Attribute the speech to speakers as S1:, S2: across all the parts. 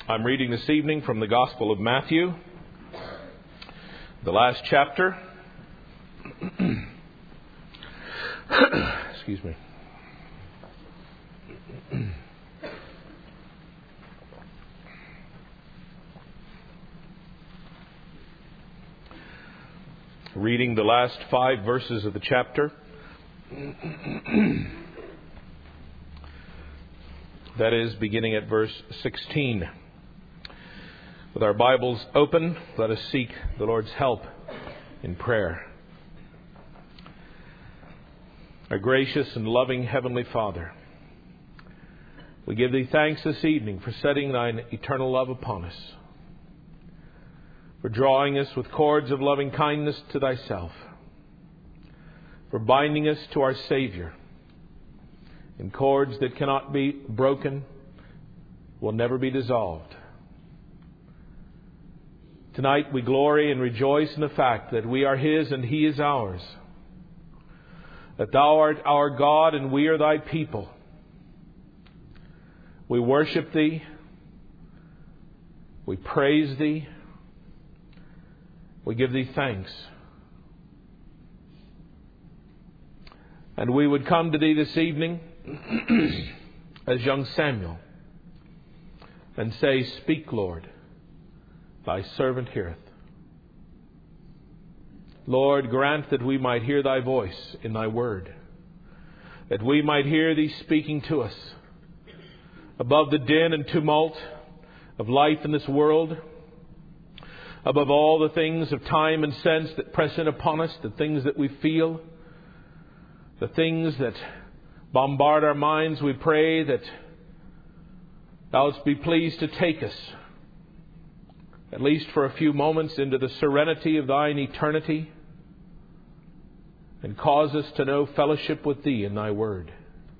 S1: I'm reading this evening from the Gospel of Matthew, the last chapter. Excuse me. Reading the last 5 verses of the chapter. That is, beginning at verse 16. With our Bibles open, let us seek the Lord's help in prayer. Our gracious and loving Heavenly Father, we give Thee thanks this evening for setting Thine eternal love upon us, for drawing us with cords of loving kindness to Thyself, for binding us to our Savior in cords that cannot be broken, will never be dissolved. Tonight we glory and rejoice in the fact that we are His and He is ours, that Thou art our God and we are Thy people. We worship Thee, we praise Thee, we give Thee thanks. And we would come to Thee this evening as young Samuel and say, "Speak, Lord, Thy servant heareth." Lord, grant that we might hear Thy voice in Thy word, that we might hear Thee speaking to us above the din and tumult of life in this world, above all the things of time and sense that press in upon us, the things that we feel, the things that bombard our minds. We pray that Thou wouldst be pleased to take us, at least for a few moments, into the serenity of Thine eternity and cause us to know fellowship with Thee in Thy word.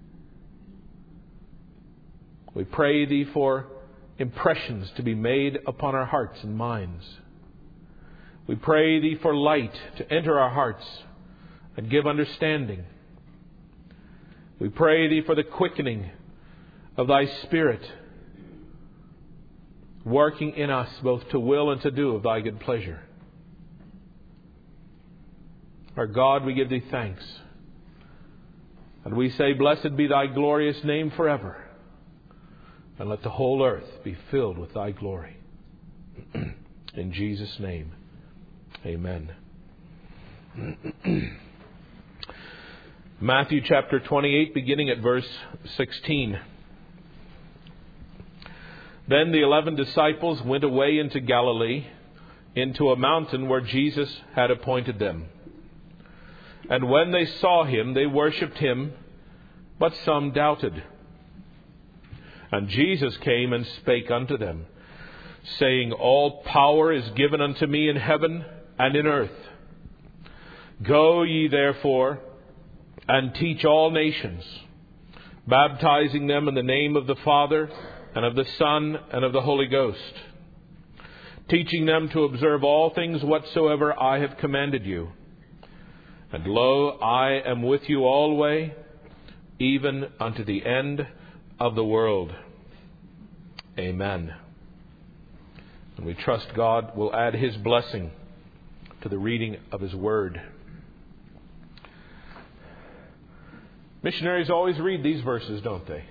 S1: We pray Thee for impressions to be made upon our hearts and minds. We pray Thee for light to enter our hearts and give understanding. We pray Thee for the quickening of Thy Spirit, working in us both to will and to do of Thy good pleasure. Our God, we give Thee thanks. And we say, blessed be Thy glorious name forever. And let the whole earth be filled with Thy glory. In Jesus' name, amen. Matthew chapter 28, beginning at verse 16. Then the 11 disciples went away into Galilee, into a mountain where Jesus had appointed them. And when they saw Him, they worshipped Him, but some doubted. And Jesus came and spake unto them, saying, All power is given unto me in heaven and in earth. Go ye therefore, and teach all nations, baptizing them in the name of the Father, and of the Son, and of the Holy Ghost, teaching them to observe all things whatsoever I have commanded you. And lo, I am with you alway, even unto the end of the world. Amen. And we trust God will add His blessing to the reading of His Word. Missionaries always read these verses, don't they?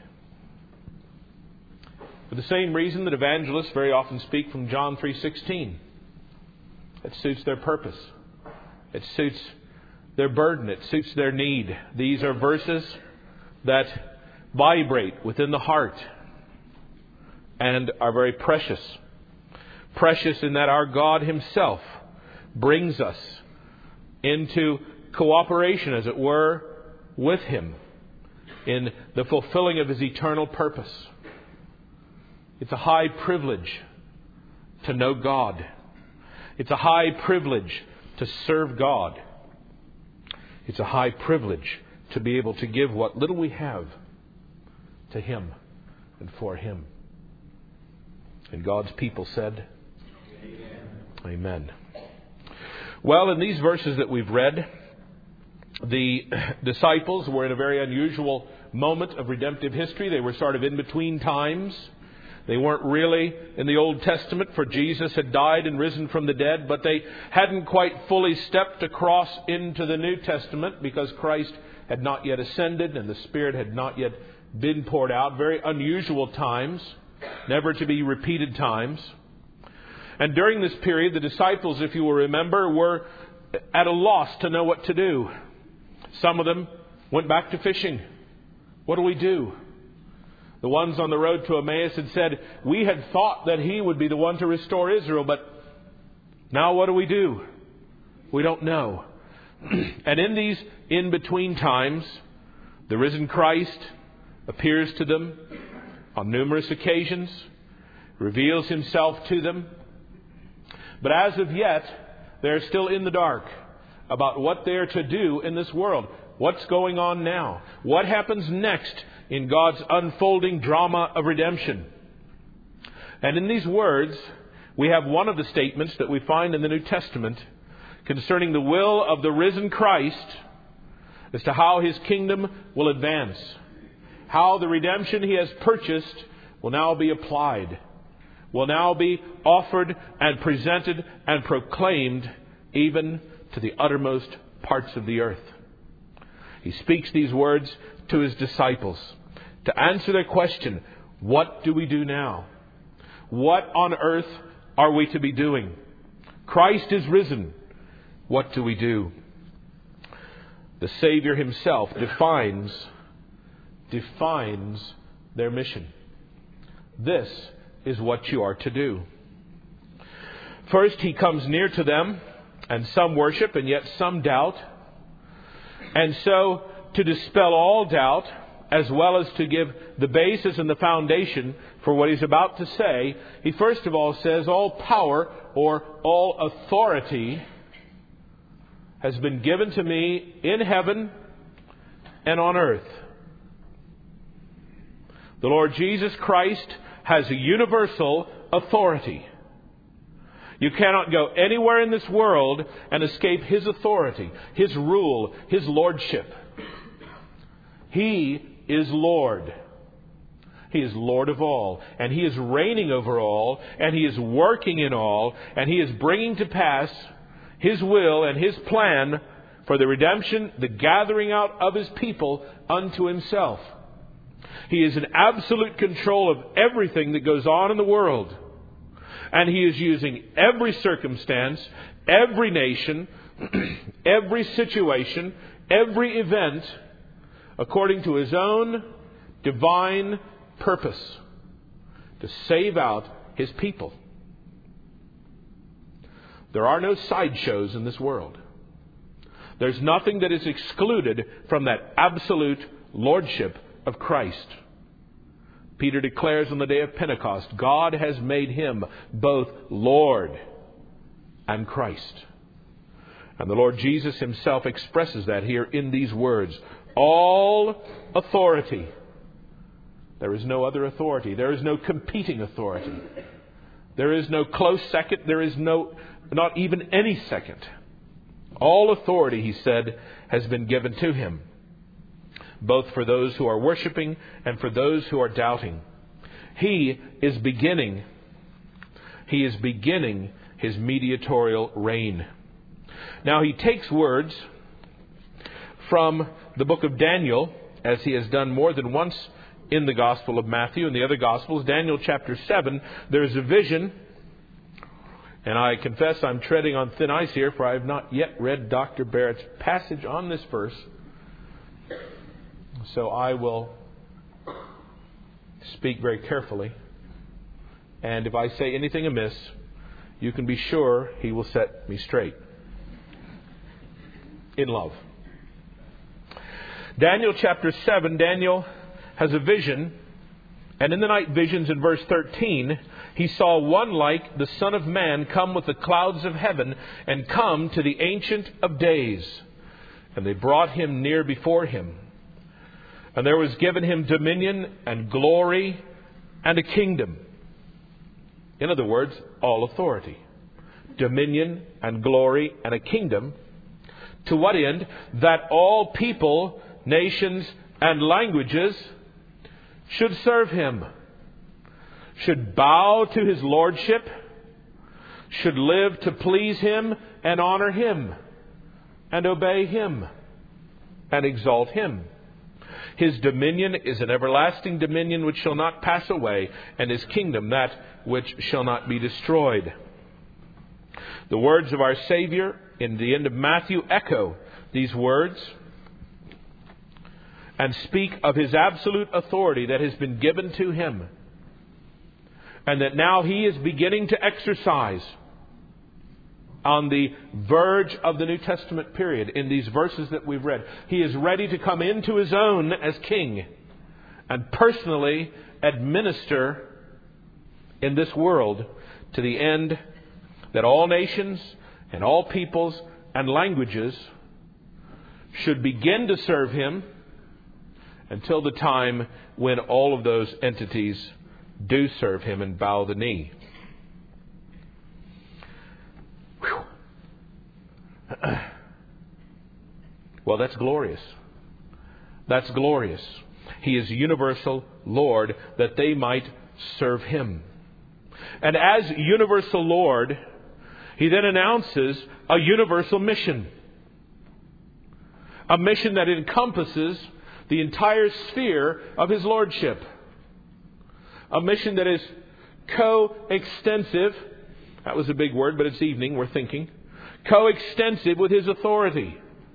S1: For the same reason that evangelists very often speak from John 3:16. It suits their purpose. It suits their burden. It suits their need. These are verses that vibrate within the heart and are very precious. Precious in that our God Himself brings us into cooperation, as it were, with Him in the fulfilling of His eternal purpose. It's a high privilege to know God. It's a high privilege to serve God. It's a high privilege to be able to give what little we have to Him and for Him. And God's people said, Amen. Amen. Well, in these verses that we've read, the disciples were in a very unusual moment of redemptive history. They were sort of in between times. They weren't really in the Old Testament, for Jesus had died and risen from the dead, but they hadn't quite fully stepped across into the New Testament because Christ had not yet ascended and the Spirit had not yet been poured out. Very unusual times, never to be repeated times. And during this period, the disciples, if you will remember, were at a loss to know what to do. Some of them went back to fishing. What do we do? The ones on the road to Emmaus had said, we had thought that He would be the one to restore Israel, but now what do we do? We don't know. And in these in-between times, the risen Christ appears to them on numerous occasions, reveals Himself to them. But as of yet, they're still in the dark about what they're to do in this world. What's going on now? What happens next in God's unfolding drama of redemption? And in these words, we have one of the statements that we find in the New Testament concerning the will of the risen Christ as to how His kingdom will advance. How the redemption He has purchased will now be applied, will now be offered and presented and proclaimed even to the uttermost parts of the earth. He speaks these words to His disciples to answer their question, what do we do now? What on earth are we to be doing? Christ is risen. What do we do? The Savior Himself defines their mission. This is what you are to do. First, He comes near to them, and some worship, and yet some doubt. And so, to dispel all doubt, as well as to give the basis and the foundation for what He's about to say, He first of all says, all power or all authority has been given to me in heaven and on earth. The Lord Jesus Christ has a universal authority. You cannot go anywhere in this world and escape His authority, His rule, His lordship. He is Lord. He is Lord of all. And He is reigning over all. And He is working in all. And He is bringing to pass His will and His plan for the redemption, the gathering out of His people unto Himself. He is in absolute control of everything that goes on in the world. And He is using every circumstance, every nation, every situation, every event according to His own divine purpose to save out His people. There are no sideshows in this world. There's nothing that is excluded from that absolute lordship of Christ. Peter declares on the day of Pentecost, God has made Him both Lord and Christ. And the Lord Jesus Himself expresses that here in these words. All authority. There is no other authority. There is no competing authority. There is no close second. There is not even any second. All authority, He said, has been given to Him, both for those who are worshiping and for those who are doubting. He is beginning His mediatorial reign. Now He takes words from the book of Daniel, as He has done more than once in the Gospel of Matthew and the other Gospels. Daniel chapter 7, there is a vision. And I confess I'm treading on thin ice here, for I have not yet read Dr. Barrett's passage on this verse. So I will speak very carefully. And if I say anything amiss, you can be sure he will set me straight. In love. Daniel chapter 7, Daniel has a vision. And in the night visions in verse 13, he saw one like the Son of Man come with the clouds of heaven and come to the Ancient of Days. And they brought Him near before Him. And there was given Him dominion and glory and a kingdom. In other words, all authority. Dominion and glory and a kingdom. To what end? That all people, nations and languages should serve Him. should bow to His lordship, should live to please Him and honor Him, and obey Him, and exalt Him. His dominion is an everlasting dominion which shall not pass away, and His kingdom that which shall not be destroyed. The words of our Savior in the end of Matthew echo these words and speak of His absolute authority that has been given to Him, and that now He is beginning to exercise on the verge of the New Testament period. In these verses that we've read, He is ready to come into His own as King and personally administer in this world to the end that all nations and all peoples and languages should begin to serve Him, until the time when all of those entities do serve Him and bow the knee. Whew. Well, that's glorious. That's glorious. He is universal Lord, that they might serve Him. And as universal Lord, He then announces a universal mission. A mission that encompasses the entire sphere of His lordship. A mission that is co-extensive. That was a big word, but it's evening, we're thinking. Co-extensive with His authority.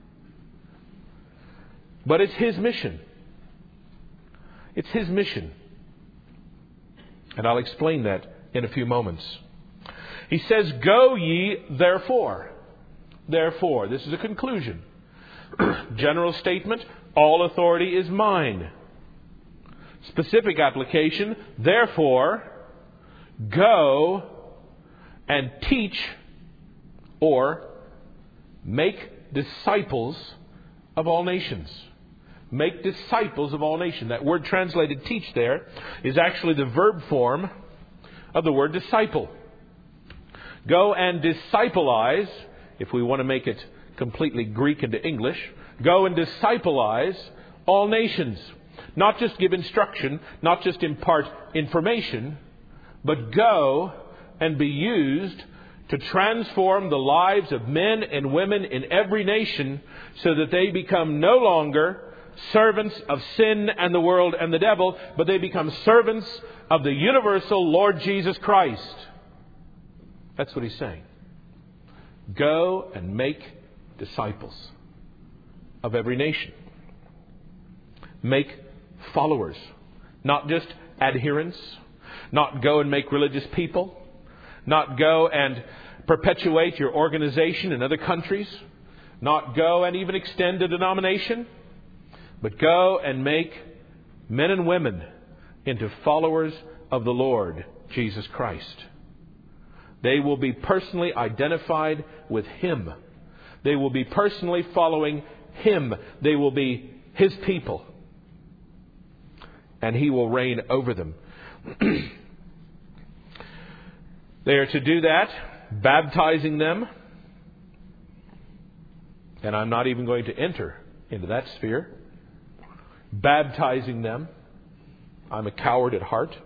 S1: But it's His mission. It's His mission. And I'll explain that in a few moments. He says, "Go ye therefore." Therefore. This is a conclusion. General statement, all authority is mine. Specific application, therefore, go and teach or make disciples of all nations. Make disciples of all nations. That word translated teach there is actually the verb form of the word disciple. Go and discipleize, if we want to make it completely Greek into English, go and discipleize all nations. Not just give instruction, not just impart information, but go and be used to transform the lives of men and women in every nation, so that they become no longer servants of sin and the world and the devil, but they become servants of the universal Lord Jesus Christ. That's what He's saying. Go and make disciples of every nation. Make followers, not just adherents. Not go and make religious people. Not go and perpetuate your organization in other countries. Not go and even extend a denomination. But go and make men and women into followers of the Lord Jesus Christ. They will be personally identified with Him. They will be personally following Him. They will be His people. And He will reign over them. They are to do that, baptizing them. And I'm not even going to enter into that sphere. Baptizing them. I'm a coward at heart.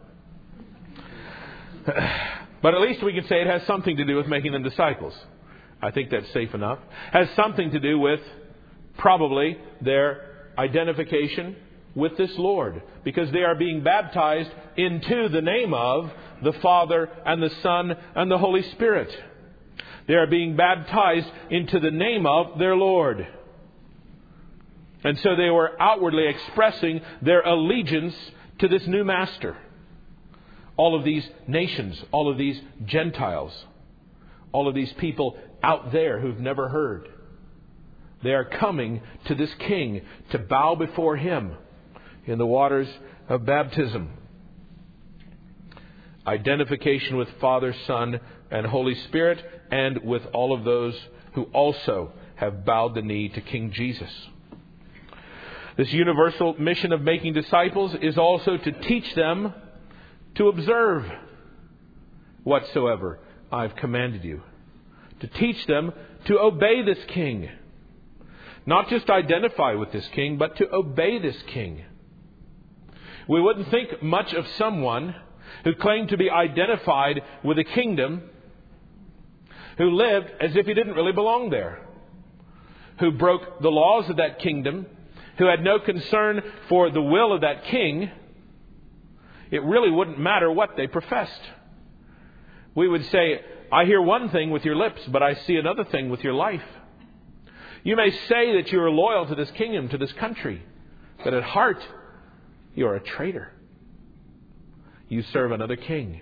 S1: But at least we can say it has something to do with making them disciples. I think that's safe enough. Has something to do with probably their identification with this Lord, because they are being baptized into the name of the Father and the Son and the Holy Spirit. They are being baptized into the name of their Lord. And so they were outwardly expressing their allegiance to this new master. All of these nations, all of these Gentiles, all of these people out there who've never heard, they are coming to this King to bow before Him in the waters of baptism. Identification with Father, Son, and Holy Spirit, and with all of those who also have bowed the knee to King Jesus. This universal mission of making disciples is also to teach them to observe whatsoever I've commanded you. To teach them to obey this King. Not just identify with this King, but to obey this King. We wouldn't think much of someone who claimed to be identified with a kingdom, who lived as if he didn't really belong there, who broke the laws of that kingdom, who had no concern for the will of that king, it really wouldn't matter what they professed. We would say, I hear one thing with your lips, but I see another thing with your life. You may say that you are loyal to this kingdom, to this country, but at heart, you are a traitor. You serve another king.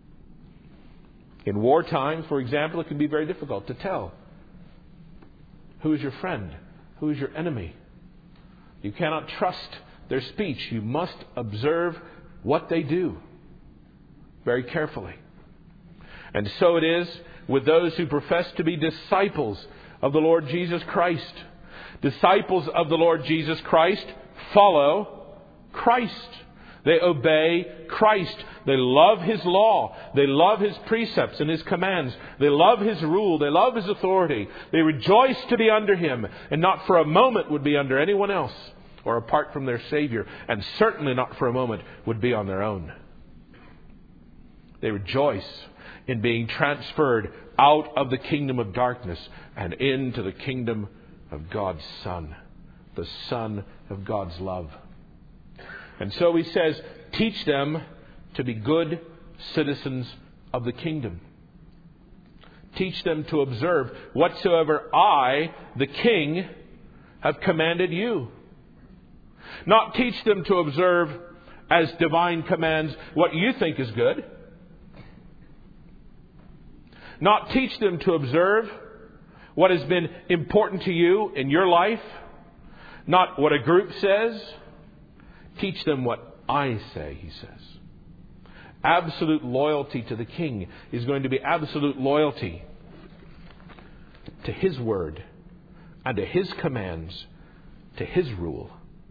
S1: In war times, for example, it can be very difficult to tell who is your friend, who is your enemy. You cannot trust their speech. You must observe what they do very carefully. And so it is with those who profess to be disciples of the Lord Jesus Christ. Disciples of the Lord Jesus Christ follow Christ. They obey Christ. They love His law. They love His precepts and His commands. They love His rule. They love His authority. They rejoice to be under Him, and not for a moment would be under anyone else or apart from their Savior, and certainly not for a moment would be on their own. They rejoice in being transferred out of the kingdom of darkness and into the kingdom of God's Son, the Son of God's love. And so He says, teach them to be good citizens of the kingdom. Teach them to observe whatsoever I, the King, have commanded you. Not teach them to observe as divine commands what you think is good. Not teach them to observe what has been important to you in your life. Not what a group says. Teach them what I say, He says. Absolute loyalty to the King is going to be absolute loyalty to His word and to His commands, to His rule.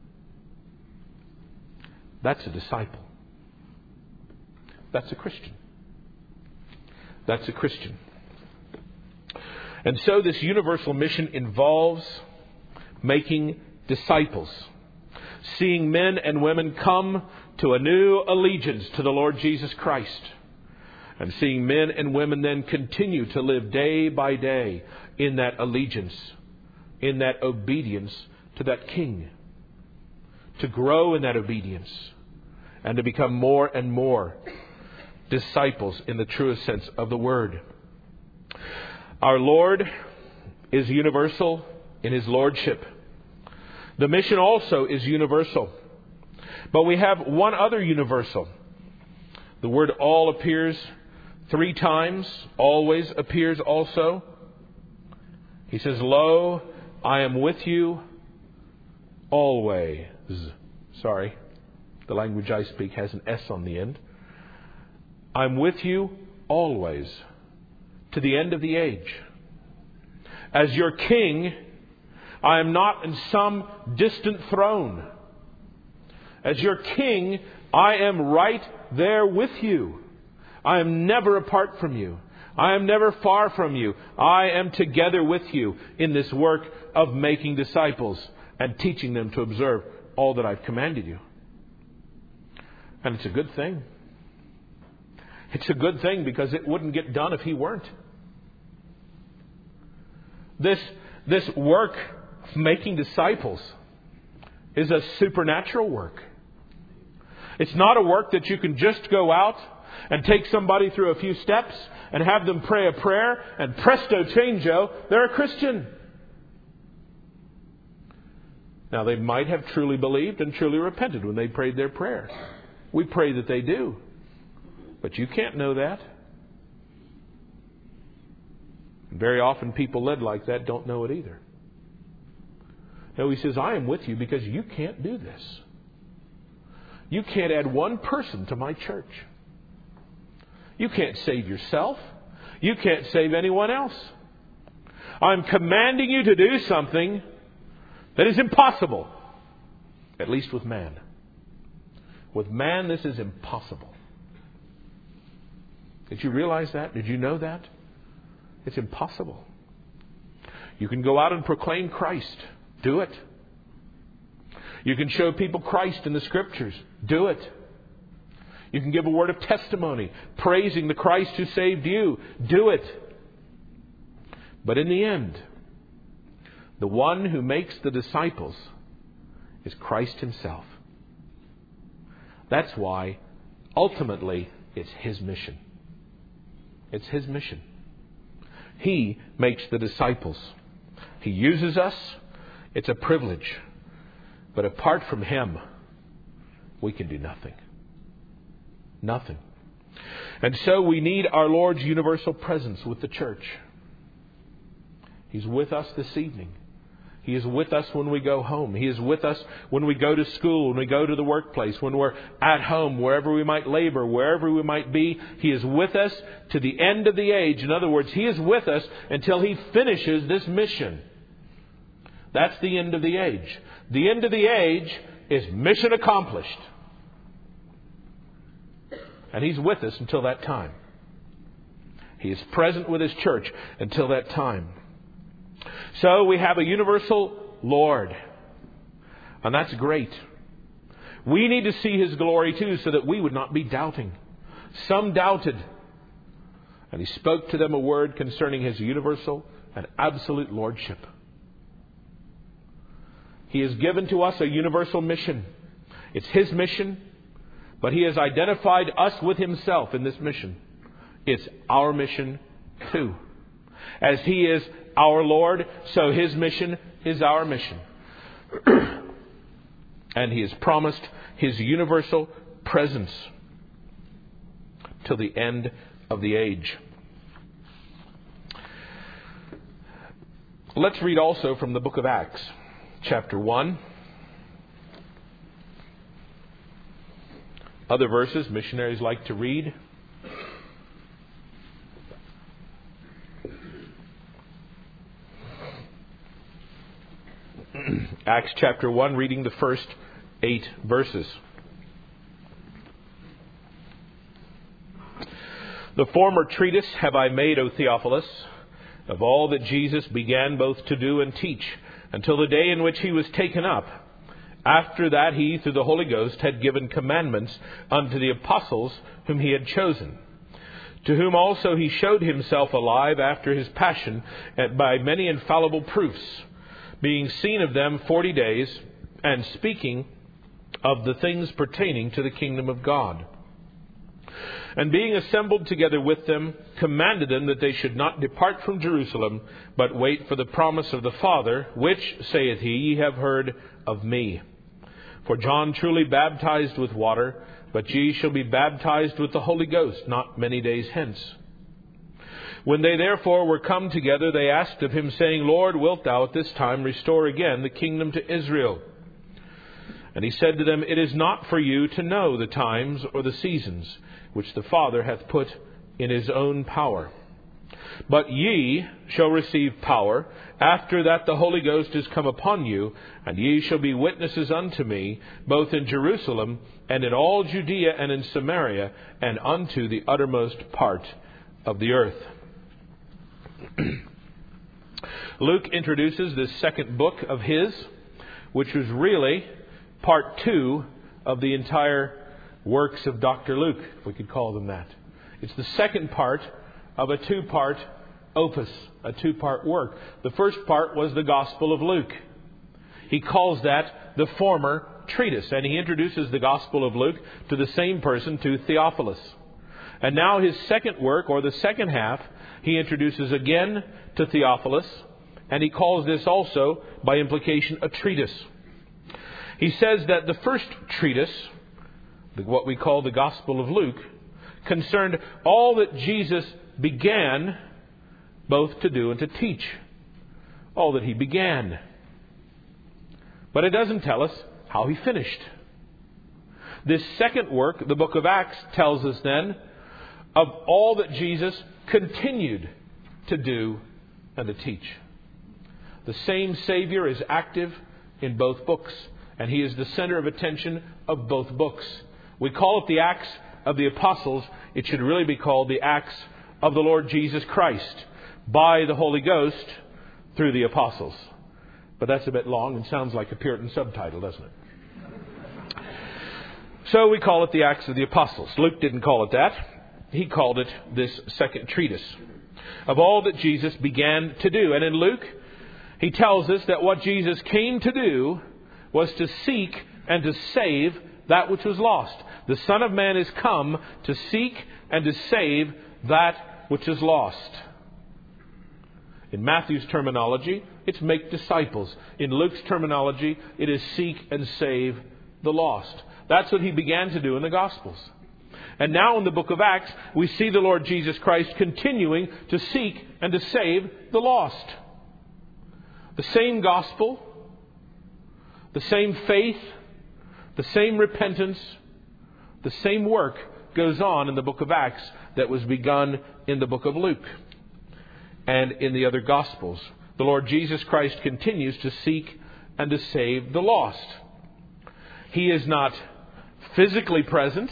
S1: That's a disciple. That's a Christian. That's a Christian. And so this universal mission involves making disciples. Seeing men and women come to a new allegiance to the Lord Jesus Christ. And seeing men and women then continue to live day by day in that allegiance, in that obedience to that King. To grow in that obedience and to become more and more disciples in the truest sense of the word. Our Lord is universal in His lordship. The mission also is universal. But we have one other universal. The word all appears 3 times. Always appears also. He says, lo, I am with you always. Sorry, the language I speak has an S on the end. I'm with you always, to the end of the age. As your King, I am not in some distant throne. As your King, I am right there with you. I am never apart from you. I am never far from you. I am together with you in this work of making disciples and teaching them to observe all that I've commanded you. And it's a good thing. It's a good thing because it wouldn't get done if He weren't. This work of making disciples is a supernatural work. It's not a work that you can just go out and take somebody through a few steps and have them pray a prayer and presto changeo, they're a Christian. Now, they might have truly believed and truly repented when they prayed their prayer. We pray that they do. But you can't know that. Very often people led like that don't know it either. No, He says, I am with you because you can't do this. You can't add one person to my church. You can't save yourself. You can't save anyone else. I'm commanding you to do something that is impossible. At least with man. With man, this is impossible. Did you realize that? Did you know that? It's impossible. You can go out and proclaim Christ. Do it. You can show people Christ in the Scriptures. Do it. You can give a word of testimony, praising the Christ who saved you. Do it. But in the end, the one who makes the disciples is Christ Himself. That's why, ultimately, it's His mission. It's His mission. He makes the disciples. He uses us. It's a privilege. But apart from Him, we can do nothing. Nothing. And so we need our Lord's universal presence with the church. He's with us this evening. He is with us when we go home. He is with us when we go to school, when we go to the workplace, when we're at home, wherever we might labor, wherever we might be. He is with us to the end of the age. In other words, He is with us until He finishes this mission. That's the end of the age. The end of the age is mission accomplished. And He's with us until that time. He is present with His church until that time. So we have a universal Lord. And that's great. We need to see His glory too, so that we would not be doubting. Some doubted. And He spoke to them a word concerning His universal and absolute lordship. He has given to us a universal mission. It's His mission, but He has identified us with Himself in this mission. It's our mission too. As He is our Lord, so His mission is our mission. And He has promised His universal presence till the end of the age. Let's read also from the book of Acts, chapter 1. Other verses missionaries like to read. Acts chapter 1, reading the first 8 verses. The former treatise have I made, O Theophilus, of all that Jesus began both to do and teach, until the day in which He was taken up. After that He, through the Holy Ghost, had given commandments unto the apostles whom He had chosen, to whom also He showed Himself alive after His passion by many infallible proofs, being seen of them 40 days, and speaking of the things pertaining to the kingdom of God. And being assembled together with them, commanded them that they should not depart from Jerusalem, but wait for the promise of the Father, which, saith He, ye have heard of me. For John truly baptized with water, but ye shall be baptized with the Holy Ghost not many days hence. When they therefore were come together, they asked of Him, saying, Lord, wilt Thou at this time restore again the kingdom to Israel? And He said to them, It is not for you to know the times or the seasons which the Father hath put in His own power. But ye shall receive power, after that the Holy Ghost is come upon you, and ye shall be witnesses unto me, both in Jerusalem, and in all Judea, and in Samaria, and unto the uttermost part of the earth. Luke introduces this second book of his, which was really part 2 of the entire works of Dr. Luke, if we could call them that. It's the second part of a 2-part opus, a 2-part work. The first part was the Gospel of Luke. He calls that the former treatise, and he introduces the Gospel of Luke to the same person, to Theophilus. And now his second work, or the second half, he introduces again to Theophilus, and he calls this also, by implication, a treatise. He says that the first treatise, what we call the Gospel of Luke, concerned all that Jesus began both to do and to teach. All that He began. But it doesn't tell us how He finished. This second work, the book of Acts, tells us then of all that Jesus continued to do and to teach. The same Savior is active in both books, and He is the center of attention of both books. We call it the Acts of the Apostles. It should really be called the Acts of the Lord Jesus Christ, by the Holy Ghost, through the Apostles. But that's a bit long and sounds like a Puritan subtitle, doesn't it? So we call it the Acts of the Apostles. Luke didn't call it that. He called it this second treatise of all that Jesus began to do. And in Luke, he tells us that what Jesus came to do was to seek and to save that which was lost. The Son of Man is come to seek and to save that which is lost. In Matthew's terminology, it's make disciples. In Luke's terminology, it is seek and save the lost. That's what he began to do in the Gospels. And now in the book of Acts, we see the Lord Jesus Christ continuing to seek and to save the lost. The same gospel, the same faith, the same repentance, the same work goes on in the book of Acts that was begun in the book of Luke and in the other Gospels. The Lord Jesus Christ continues to seek and to save the lost. He is not physically present,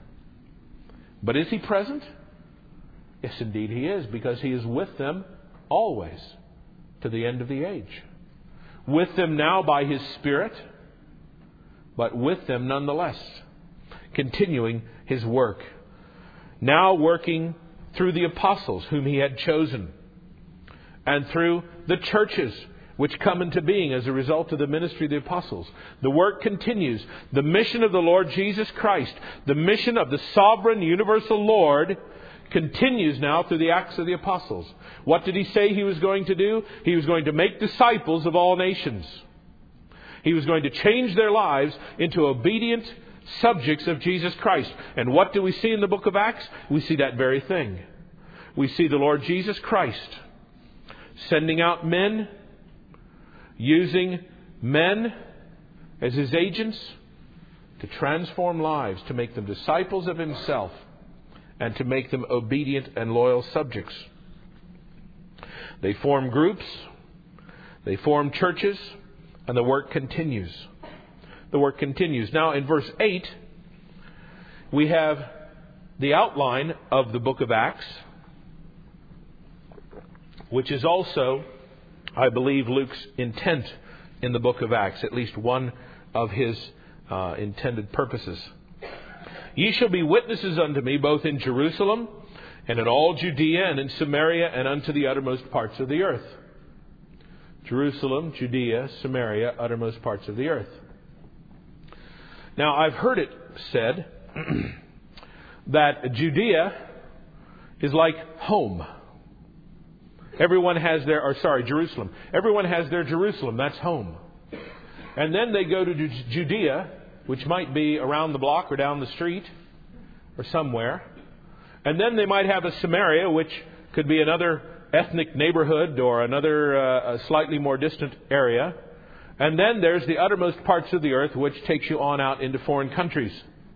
S1: but is He present? Yes, indeed He is, because He is with them always to the end of the age. With them now by His Spirit, but with them nonetheless, continuing His work. Now working through the apostles whom He had chosen, and through the churches which come into being as a result of the ministry of the apostles. The work continues. The mission of the Lord Jesus Christ, the mission of the sovereign universal Lord, continues now through the Acts of the Apostles. What did He say He was going to do? He was going to make disciples of all nations. He was going to change their lives into obedient subjects of Jesus Christ. And what do we see in the book of Acts? We see that very thing. We see the Lord Jesus Christ sending out men, using men as His agents to transform lives, to make them disciples of Himself, and to make them obedient and loyal subjects. They form groups, they form churches, and the work continues. The work continues. Now in verse 8, we have the outline of the book of Acts, which is also, I believe, Luke's intent in the book of Acts, at least one of his intended purposes. Ye shall be witnesses unto me both in Jerusalem and in all Judea and in Samaria and unto the uttermost parts of the earth. Jerusalem, Judea, Samaria, uttermost parts of the earth. Now, I've heard it said that Judea is like home. Jerusalem. Everyone has their Jerusalem. That's home. And then they go to Judea, which might be around the block or down the street or somewhere. And then they might have a Samaria, which could be another ethnic neighborhood or another slightly more distant area. And then there's the uttermost parts of the earth, which takes you on out into foreign countries.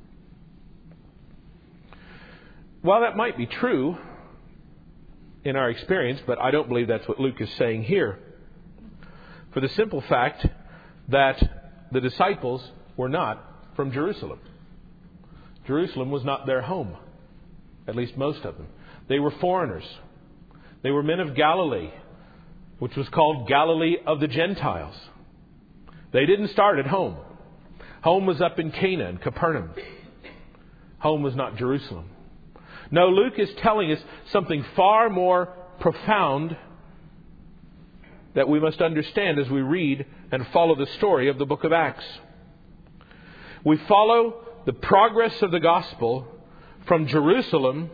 S1: Well, that might be true in our experience, but I don't believe that's what Luke is saying here. For the simple fact that the disciples were not from Jerusalem. Jerusalem was not their home, at least most of them. They were foreigners. They were men of Galilee, which was called Galilee of the Gentiles. They didn't start at home. Home was up in Cana and Capernaum. Home was not Jerusalem. No, Luke is telling us something far more profound that we must understand as we read and follow the story of the book of Acts. We follow the progress of the gospel from Jerusalem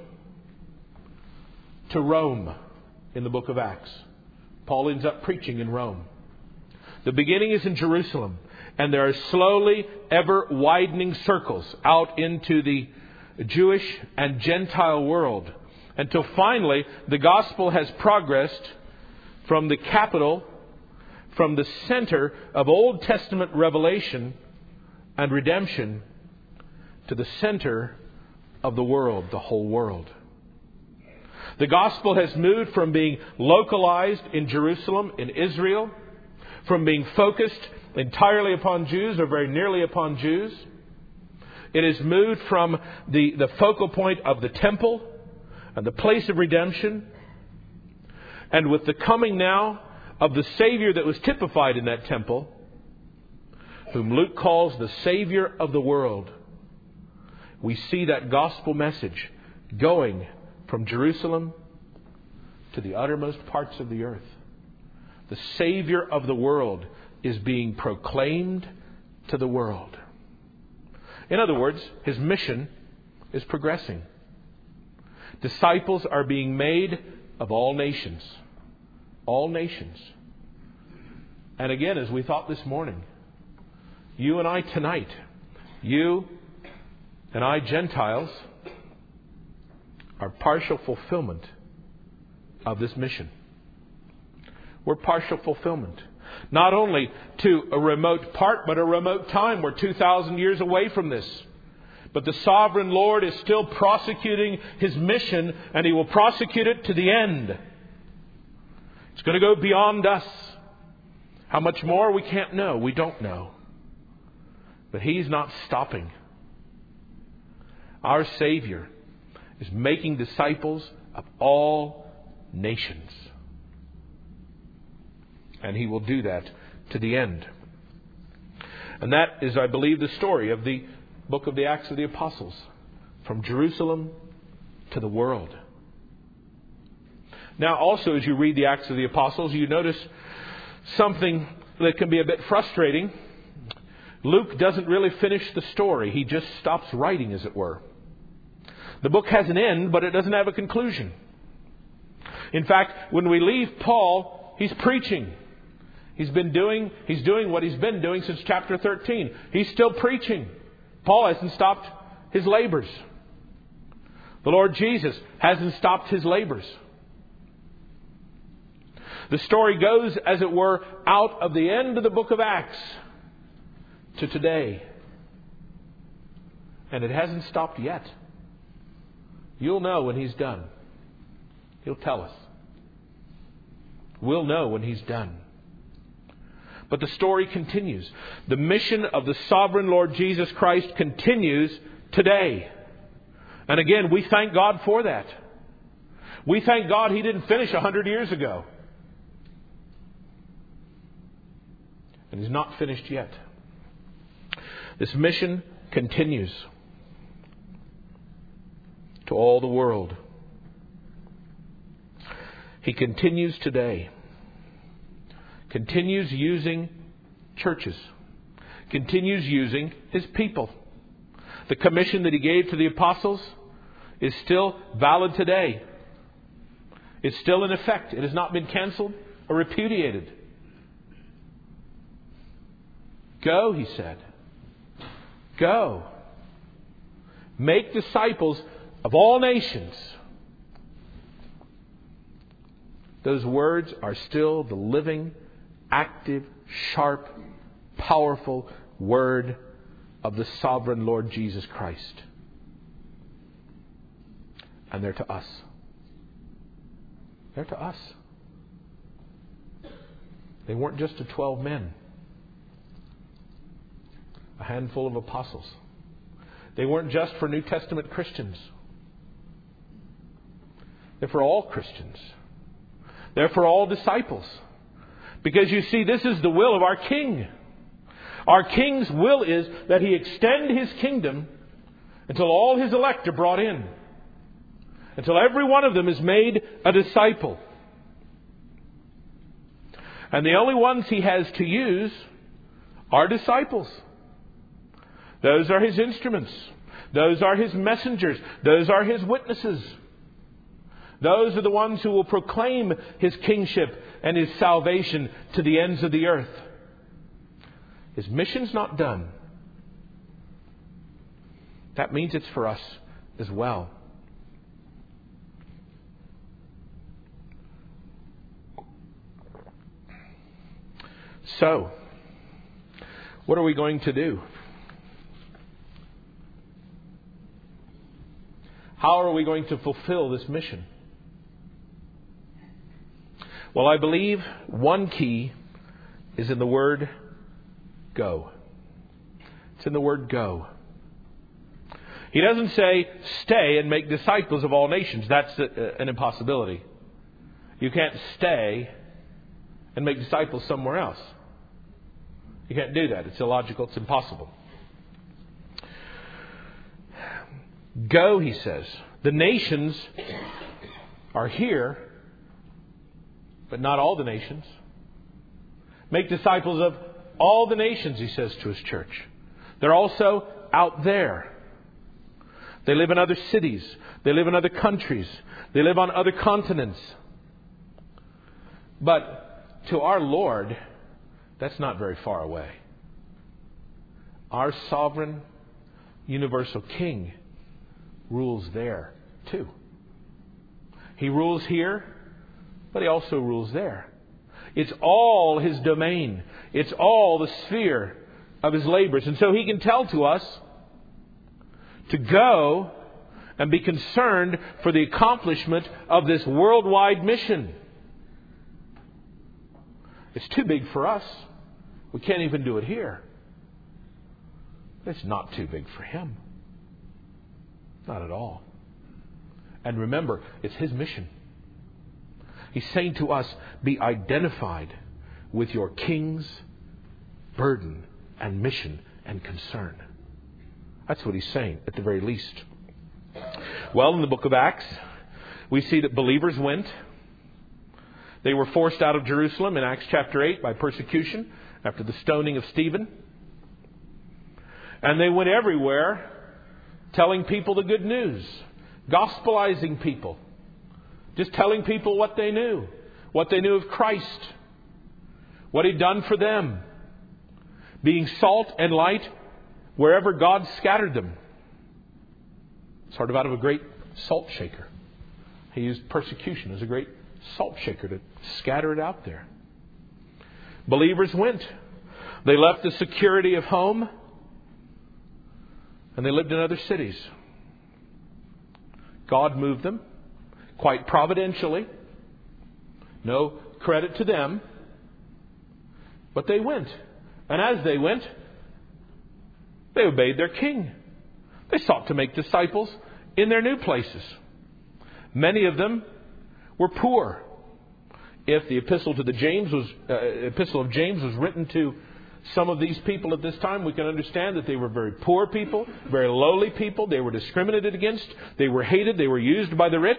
S1: to Rome in the book of Acts. Paul ends up preaching in Rome. The beginning is in Jerusalem, and there are slowly ever widening circles out into the Jewish and Gentile world, until finally the gospel has progressed from the capital, from the center of Old Testament revelation and redemption, to the center of the world, the whole world. The gospel has moved from being localized in Jerusalem, in Israel, from being focused entirely upon Jews or very nearly upon Jews. It has moved from the focal point of the temple and the place of redemption. And with the coming now of the Savior that was typified in that temple, whom Luke calls the Savior of the world, we see that gospel message going from Jerusalem to the uttermost parts of the earth. The Savior of the world is being proclaimed to the world. In other words, His mission is progressing. Disciples are being made of all nations. All nations. And again, as we thought this morning, you and I tonight, you and I Gentiles, are partial fulfillment of this mission. We're partial fulfillment. Not only to a remote part, but a remote time. We're 2,000 years away from this. But the sovereign Lord is still prosecuting His mission, and He will prosecute it to the end. It's going to go beyond us. How much more we can't know. We don't know. But He's not stopping. Our Savior is making disciples of all nations. And He will do that to the end. And that is, I believe, the story of the book of the Acts of the Apostles. From Jerusalem to the world. Now, also, as you read the Acts of the Apostles, you notice something that can be a bit frustrating. Luke doesn't really finish the story. He just stops writing, as it were. The book has an end, but it doesn't have a conclusion. In fact, when we leave Paul, he's preaching. He's doing what he's been doing since chapter 13. He's still preaching. Paul hasn't stopped his labors. The Lord Jesus hasn't stopped His labors. The story goes, as it were, out of the end of the book of Acts to today. And it hasn't stopped yet. You'll know when He's done. He'll tell us. We'll know when He's done. But the story continues. The mission of the sovereign Lord Jesus Christ continues today. And again, we thank God for that. We thank God He didn't finish 100 years ago. And He's not finished yet. This mission continues to all the world. He continues today. Continues using churches. Continues using His people. The commission that He gave to the apostles is still valid today. It's still in effect. It has not been canceled or repudiated. Go, He said. Go. Make disciples of all nations. Those words are still the living, active, sharp, powerful word of the sovereign Lord Jesus Christ. And they're to us. They're to us. They weren't just to 12 men. A handful of apostles. They weren't just for New Testament Christians. They're for all Christians. They're for all disciples. Because you see, this is the will of our King. Our King's will is that He extend His kingdom until all His elect are brought in. Until every one of them is made a disciple. And the only ones He has to use are disciples. Those are His instruments. Those are His messengers. Those are His witnesses. Those are the ones who will proclaim His kingship and His salvation to the ends of the earth. His mission's not done. That means it's for us as well. So, what are we going to do? How are we going to fulfill this mission? Well, I believe one key is in the word go. It's in the word go. He doesn't say stay and make disciples of all nations. That's an impossibility. You can't stay and make disciples somewhere else. You can't do that. It's illogical. It's impossible. Go, he says. The nations are here, but not all the nations. Make disciples of all the nations, he says to his church. They're also out there. They live in other cities. They live in other countries. They live on other continents. But to our Lord, that's not very far away. Our sovereign, universal King rules there too. He rules here, but he also rules there. It's all his domain. It's all the sphere of his labors. And so he can tell to us to go and be concerned for the accomplishment of this worldwide mission. It's too big for us. We can't even do it here. It's not too big for him. Not at all. And remember, it's his mission. He's saying to us, be identified with your King's burden and mission and concern. That's what he's saying, at the very least. Well, in the book of Acts, we see that believers went. They were forced out of Jerusalem in Acts chapter 8 by persecution after the stoning of Stephen. And they went everywhere telling people the good news, gospelizing people, just telling people what they knew of Christ, what He'd done for them, being salt and light wherever God scattered them. Sort of out of a great salt shaker. He used persecution as a great salt shaker to scatter it out there. Believers went. They left the security of home and they lived in other cities. God moved them quite providentially. No credit to them. But they went. And as they went, they obeyed their King. They sought to make disciples in their new places. Many of them were poor. If the epistle of James was written to some of these people at this time, we can understand that they were very poor people, very lowly people. They were discriminated against. They were hated. They were used by the rich.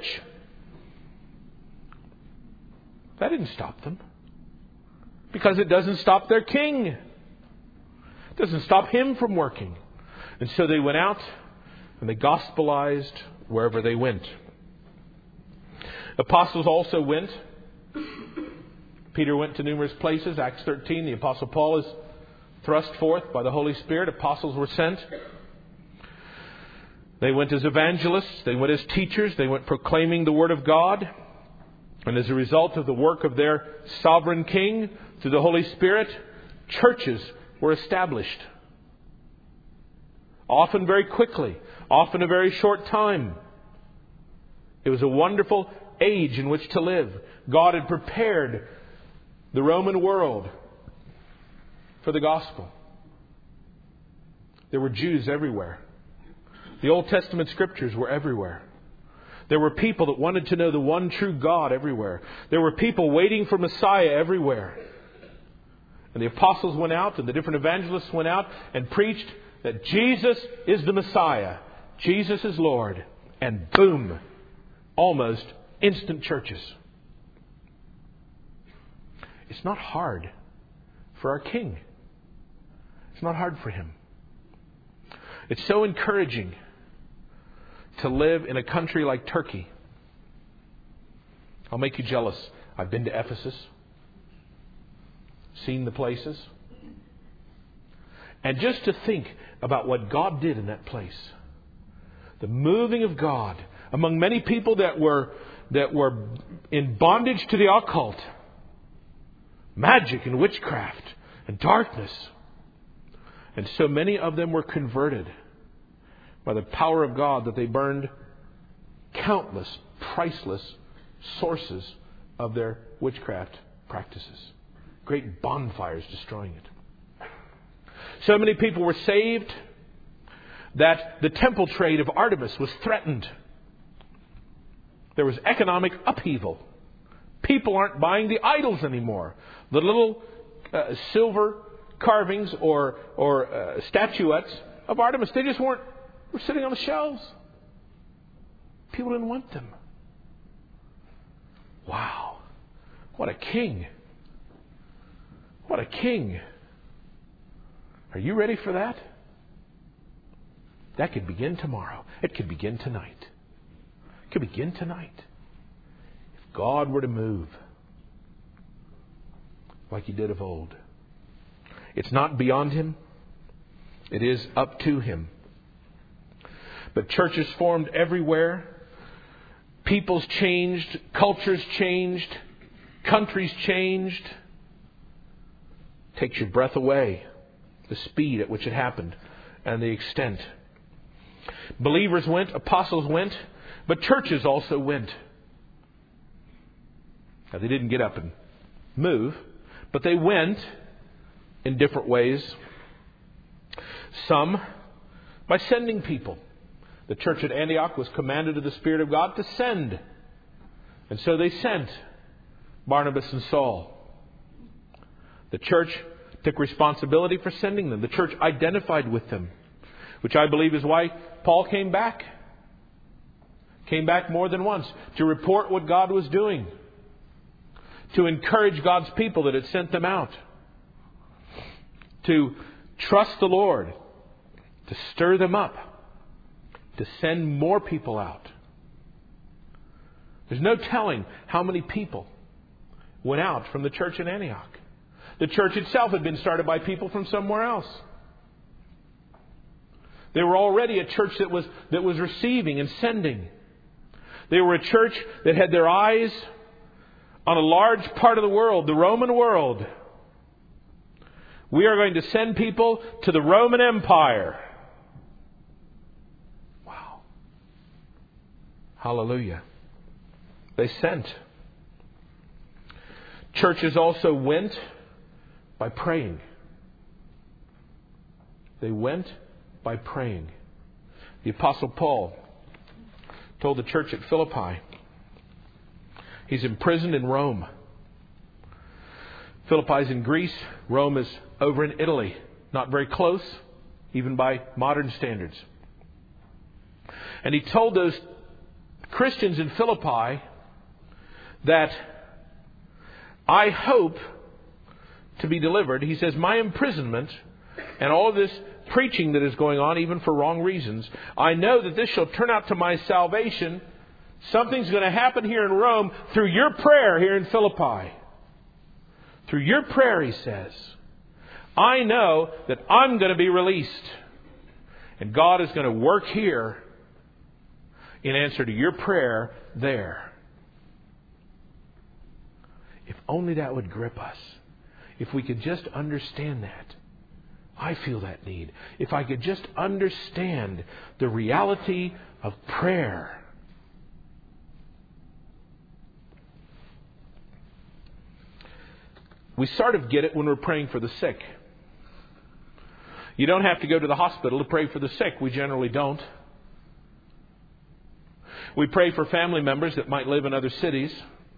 S1: That didn't stop them. Because it doesn't stop their King. It doesn't stop Him from working. And so they went out and they gospelized wherever they went. Apostles also went. Peter went to numerous places. Acts 13, the Apostle Paul is thrust forth by the Holy Spirit. Apostles were sent. They went as evangelists. They went as teachers. They went proclaiming the Word of God. And as a result of the work of their sovereign King, through the Holy Spirit, churches were established. Often very quickly. Often a very short time. It was a wonderful age in which to live. God had prepared the Roman world for the gospel. There were Jews everywhere. The Old Testament scriptures were everywhere. There were people that wanted to know the one true God everywhere. There were people waiting for Messiah everywhere. And the apostles went out and the different evangelists went out and preached that Jesus is the Messiah. Jesus is Lord. And boom, almost instant churches. It's not hard for our King. It's not hard for Him. It's so encouraging to live in a country like Turkey. I'll make you jealous. I've been to Ephesus, seen the places. And just to think about what God did in that place. The moving of God among many people that were in bondage to the occult. Magic and witchcraft and darkness. And so many of them were converted by the power of God that they burned countless, priceless sources of their witchcraft practices. Great bonfires destroying it. So many people were saved that the temple trade of Artemis was threatened. There was economic upheaval. People aren't buying the idols anymore. The little silver carvings or statuettes of Artemis, they just were sitting on the shelves. People didn't want them. Wow. What a king. What a king. Are you ready for that? That could begin tomorrow. It could begin tonight. It could begin tonight. If God were to move like He did of old. It's not beyond Him. It is up to Him. But churches formed everywhere. Peoples changed. Cultures changed. Countries changed. Takes your breath away. The speed at which it happened and the extent. Believers went, apostles went, but churches also went. Now, they didn't get up and move, but they went in different ways. Some by sending people. The church at Antioch was commanded of the Spirit of God to send. And so they sent Barnabas and Saul. The church took responsibility for sending them. The church identified with them, which I believe is why Paul came back. Came back more than once to report what God was doing. To encourage God's people that had sent them out. To trust the Lord. To stir them up. To send more people out. There's no telling how many people went out from the church in Antioch. The church itself had been started by people from somewhere else. They were already a church that was receiving and sending. They were a church that had their eyes on a large part of the world, the Roman world. We are going to send people to the Roman Empire. Wow. Hallelujah. They sent. Churches also went by praying. They went by praying. The Apostle Paul told the church at Philippi, he's imprisoned in Rome. Philippi's in Greece. Rome is over in Italy. Not very close, even by modern standards. And he told those Christians in Philippi that I hope to be delivered. He says, my imprisonment and all of this preaching that is going on, even for wrong reasons, I know that this shall turn out to my salvation. Something's going to happen here in Rome through your prayer here in Philippi. Through your prayer, he says, I know that I'm going to be released. And God is going to work here in answer to your prayer there. If only that would grip us. If we could just understand that. I feel that need. If I could just understand the reality of prayer. We sort of get it when we're praying for the sick. You don't have to go to the hospital to pray for the sick. We generally don't. We pray for family members that might live in other cities.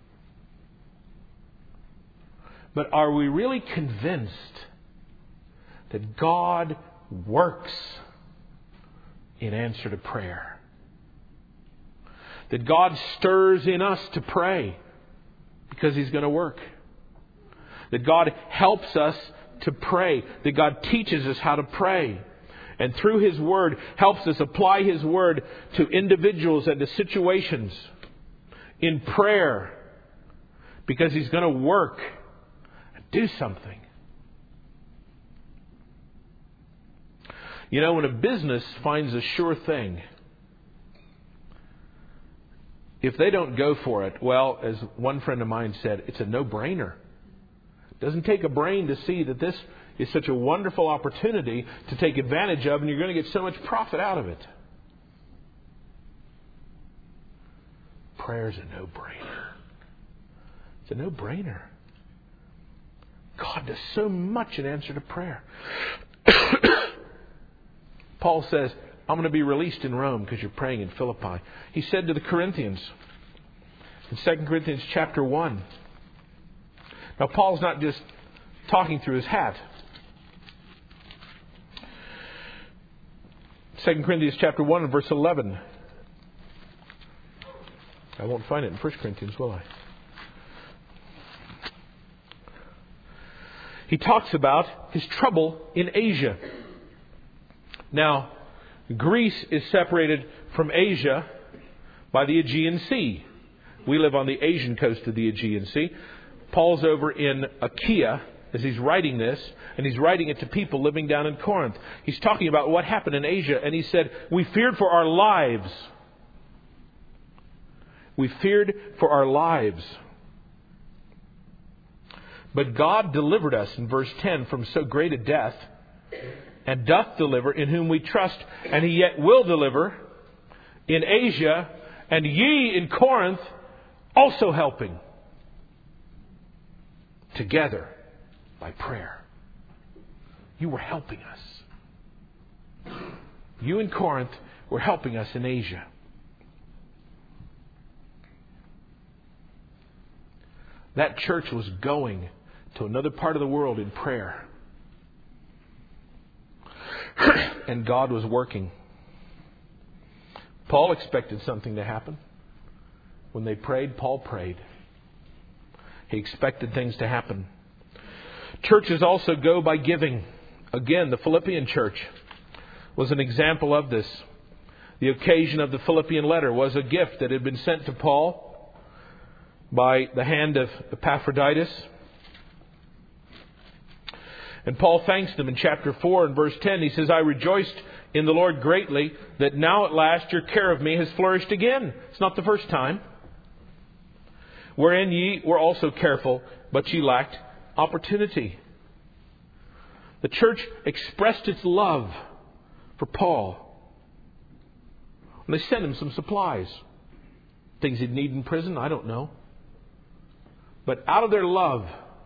S1: But are we really convinced that God works in answer to prayer? That God stirs in us to pray because He's going to work? That God helps us to pray. That God teaches us how to pray. And through His Word helps us apply His Word to individuals and to situations in prayer. Because He's going to work and do something. You know, when a business finds a sure thing, if they don't go for it, well, as one friend of mine said, it's a no-brainer. It doesn't take a brain to see that this is such a wonderful opportunity to take advantage of, and you're going to get so much profit out of it. Prayer's a no-brainer. It's a no-brainer. God does so much in answer to prayer. Paul says, I'm going to be released in Rome because you're praying in Philippi. He said to the Corinthians in 2 Corinthians chapter 1. Now, Paul's not just talking through his hat. 2 Corinthians chapter 1 and verse 11. I won't find it in 1 Corinthians, will I? He talks about his trouble in Asia. Now, Greece is separated from Asia by the Aegean Sea. We live on the Asian coast of the Aegean Sea. Paul's over in Achaia as he's writing this, and he's writing it to people living down in Corinth. He's talking about what happened in Asia, and he said, we feared for our lives. We feared for our lives. But God delivered us, in verse 10, from so great a death, and doth deliver, in whom we trust, and He yet will deliver, in Asia, and ye in Corinth, also helping, together by prayer. You were helping us. You in Corinth were helping us in Asia. That church was going to another part of the world in prayer. And God was working. Paul expected something to happen. When they prayed, Paul prayed. He expected things to happen. Churches also go by giving. Again, the Philippian church was an example of this. The occasion of the Philippian letter was a gift that had been sent to Paul by the hand of Epaphroditus. And Paul thanks them in chapter 4 and verse 10. He says, I rejoiced in the Lord greatly that now at last your care of me has flourished again. It's not the first time. Wherein ye were also careful, but ye lacked opportunity. The church expressed its love for Paul. And they sent him some supplies. Things he'd need in prison, I don't know. But out of their love,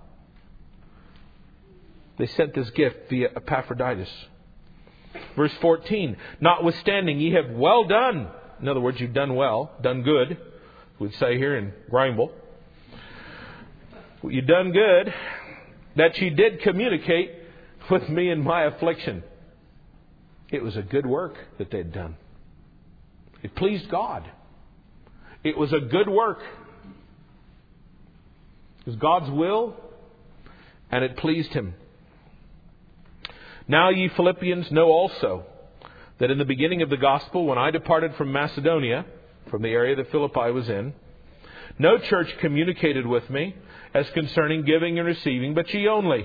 S1: they sent this gift via Epaphroditus. Verse 14, notwithstanding ye have well done. In other words, you've done well, done good. We'd say here in Grimble. You've done good that ye did communicate with me in my affliction. It was a good work that they'd done. It pleased God. It was a good work. It was God's will, and it pleased Him. Now ye Philippians know also that in the beginning of the gospel, when I departed from Macedonia, from the area that Philippi was in, no church communicated with me as concerning giving and receiving, but ye only.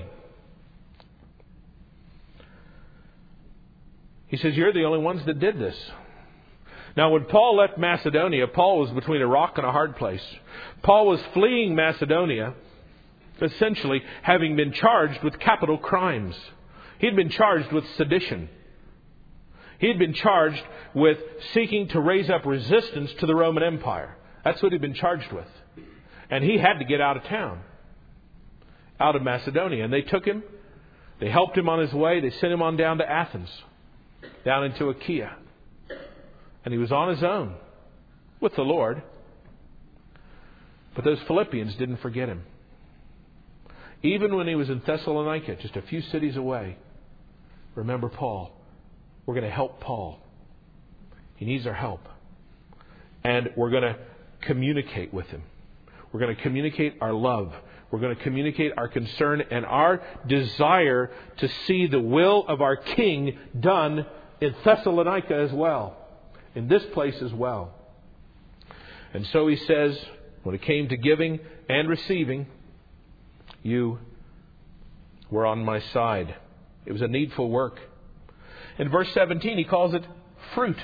S1: He says, you're the only ones that did this. Now, when Paul left Macedonia, Paul was between a rock and a hard place. Paul was fleeing Macedonia, essentially having been charged with capital crimes. He'd been charged with sedition. He'd been charged with seeking to raise up resistance to the Roman Empire. That's what he'd been charged with. And he had to get out of town, out of Macedonia. And they took him, they helped him on his way, they sent him on down to Athens, down into Achaia. And he was on his own with the Lord. But those Philippians didn't forget him. Even when he was in Thessalonica, just a few cities away, remember Paul. We're going to help Paul. He needs our help. And we're going to communicate with him. We're going to communicate our love. We're going to communicate our concern and our desire to see the will of our King done in Thessalonica as well. In this place as well. And so he says, when it came to giving and receiving, you were on my side. It was a needful work. In verse 17, he calls it fruit.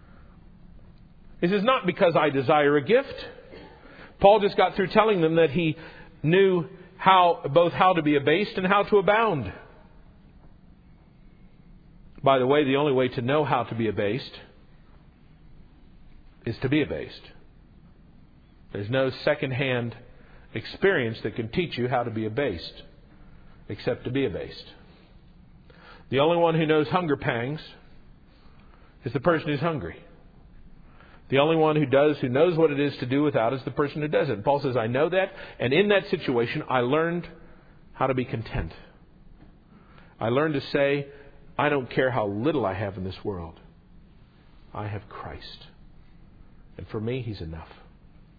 S1: He says, not because I desire a gift. Paul just got through telling them that he knew both how to be abased and how to abound. By the way, the only way to know how to be abased is to be abased. There's no second-hand experience that can teach you how to be abased except to be abased. The only one who knows hunger pangs is the person who's hungry. The only one who knows what it is to do without is the person who does it. And Paul says, I know that, and in that situation I learned how to be content. I learned to say, I don't care how little I have in this world. I have Christ. And for me, He's enough.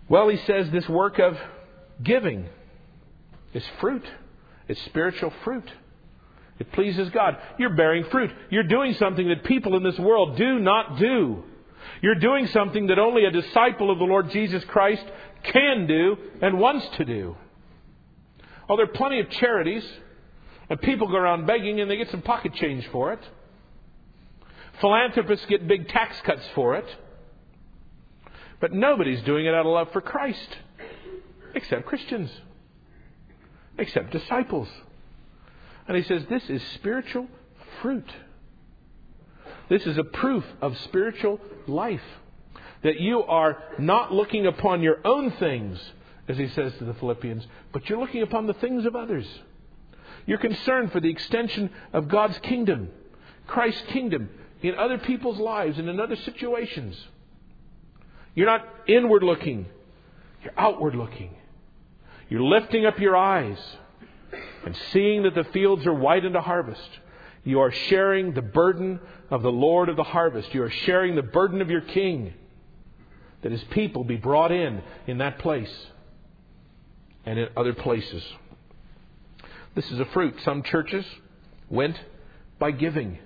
S1: Well, he says this work of giving is fruit. It's spiritual fruit. It pleases God. You're bearing fruit. You're doing something that people in this world do not do. You're doing something that only a disciple of the Lord Jesus Christ can do and wants to do. Oh, there are plenty of charities, and people go around begging and they get some pocket change for it. Philanthropists get big tax cuts for it. But nobody's doing it out of love for Christ, except Christians, except disciples. And he says this is spiritual fruit. This is a proof of spiritual life. That you are not looking upon your own things, as he says to the Philippians, but you're looking upon the things of others. You're concerned for the extension of God's kingdom, Christ's kingdom, in other people's lives and in other situations. You're not inward looking. You're outward looking. You're lifting up your eyes and seeing that the fields are white unto harvest. You are sharing the burden of the Lord of the harvest. You are sharing the burden of your King, that His people be brought in that place and in other places. This is a fruit. Some churches went by giving.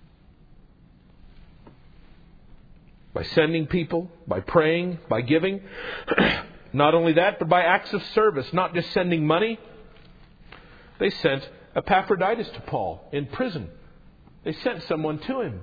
S1: By sending people, by praying, by giving. Not only that, but by acts of service. Not just sending money. They sent Epaphroditus to Paul in prison. They sent someone to him.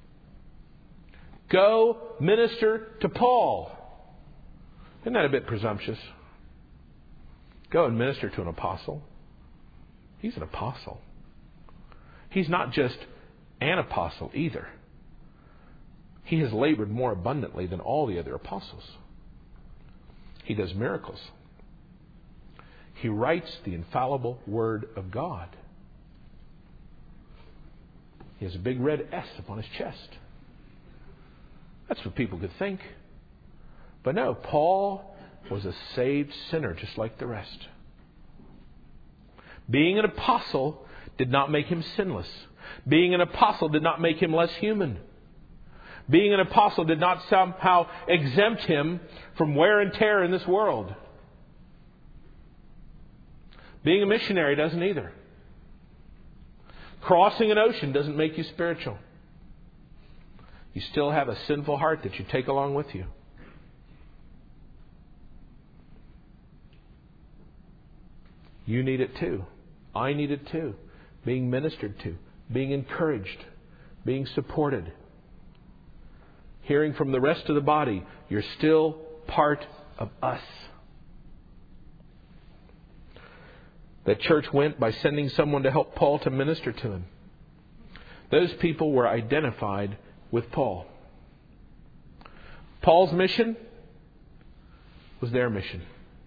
S1: Go minister to Paul. Isn't that a bit presumptuous? Go and minister to an apostle. He's an apostle. He's not just an apostle either. He has labored more abundantly than all the other apostles. He does miracles. He writes the infallible Word of God. He has a big red S upon his chest. That's what people could think. But no, Paul was a saved sinner just like the rest. Being an apostle did not make him sinless. Being an apostle did not make him less human. Being an apostle did not somehow exempt him from wear and tear in this world. Being a missionary doesn't either. Crossing an ocean doesn't make you spiritual. You still have a sinful heart that you take along with you. You need it too. I need it too. Being ministered to, being encouraged, being supported. Hearing from the rest of the body, you're still part of us. That church went by sending someone to help Paul to minister to him. Those people were identified with Paul. Paul's mission was their mission.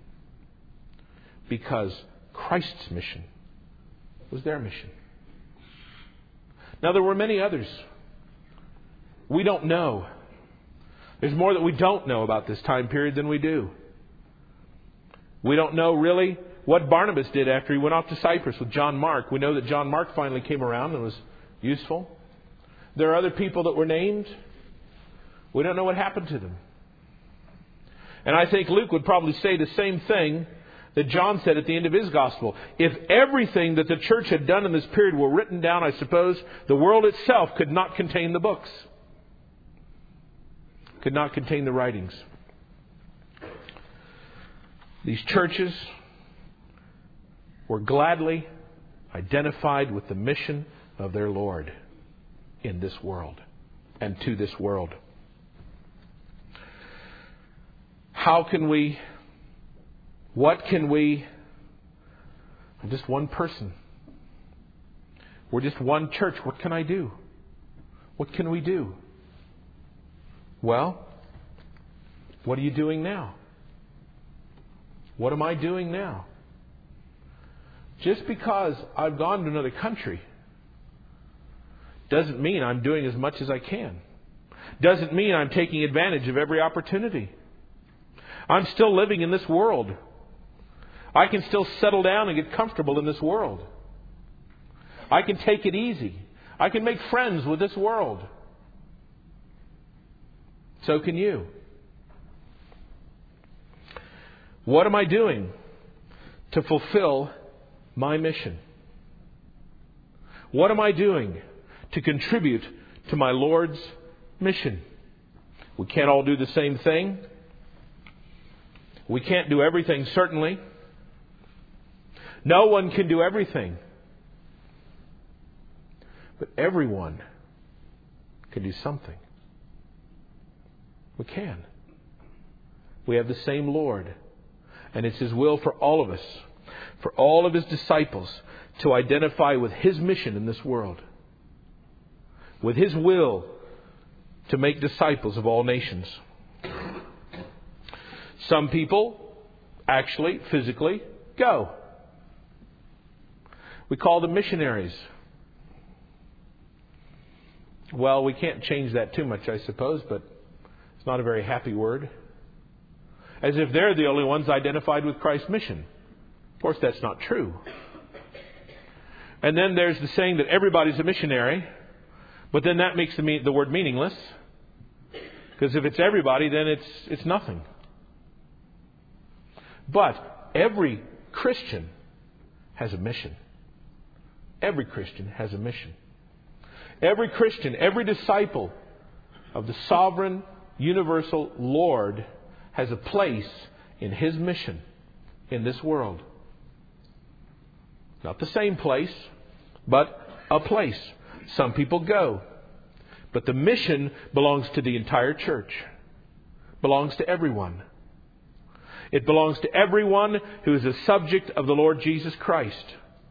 S1: Because Christ's mission was their mission. Now there were many others. We don't know. There's more that we don't know about this time period than we do. We don't know really what Barnabas did after he went off to Cyprus with John Mark. We know that John Mark finally came around and was useful. There are other people that were named. We don't know what happened to them. And I think Luke would probably say the same thing that John said at the end of his gospel. If everything that the church had done in this period were written down, I suppose the world itself could not contain the books. Could not contain the writings. These churches were gladly identified with the mission of their Lord in this world and to this world. How can we, what can we, I'm just one person. We're just one church. What can I do? What can we do? Well, what are you doing now? What am I doing now? Just because I've gone to another country doesn't mean I'm doing as much as I can. Doesn't mean I'm taking advantage of every opportunity. I'm still living in this world. I can still settle down and get comfortable in this world. I can take it easy. I can make friends with this world. So can you. What am I doing to fulfill my mission? What am I doing to contribute to my Lord's mission? We can't all do the same thing. We can't do everything, certainly. No one can do everything. But everyone can do something. We can. We have the same Lord. And it's His will for all of us, for all of His disciples, to identify with His mission in this world. With His will to make disciples of all nations. Some people actually, physically, go. We call them missionaries. Well, we can't change that too much, I suppose, but it's not a very happy word. As if they're the only ones identified with Christ's mission. Of course, that's not true. And then there's the saying that everybody's a missionary, but then that makes the word meaningless. Because if it's everybody, then it's nothing. But every Christian has a mission. Every Christian has a mission. Every Christian, every disciple of the sovereign, universal Lord has a place in His mission in this world. Not the same place, but a place. Some people go. But the mission belongs to the entire church. Belongs to everyone. It belongs to everyone who is a subject of the Lord Jesus Christ.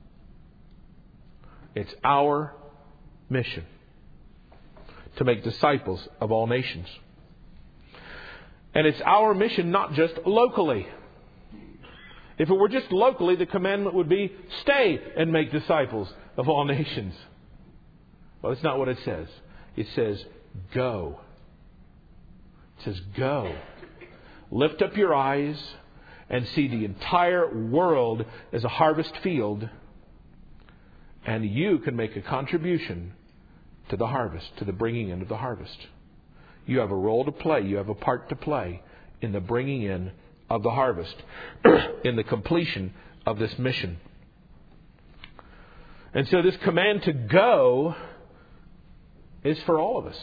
S1: It's our mission to make disciples of all nations. And it's our mission not just locally. If it were just locally, the commandment would be, stay and make disciples of all nations. Well, that's not what it says. It says, go. It says, go. Lift up your eyes and see the entire world as a harvest field. And you can make a contribution to the harvest, to the bringing in of the harvest. You have a role to play. You have a part to play in the bringing in of the harvest, in the completion of this mission. And so this command to go is for all of us.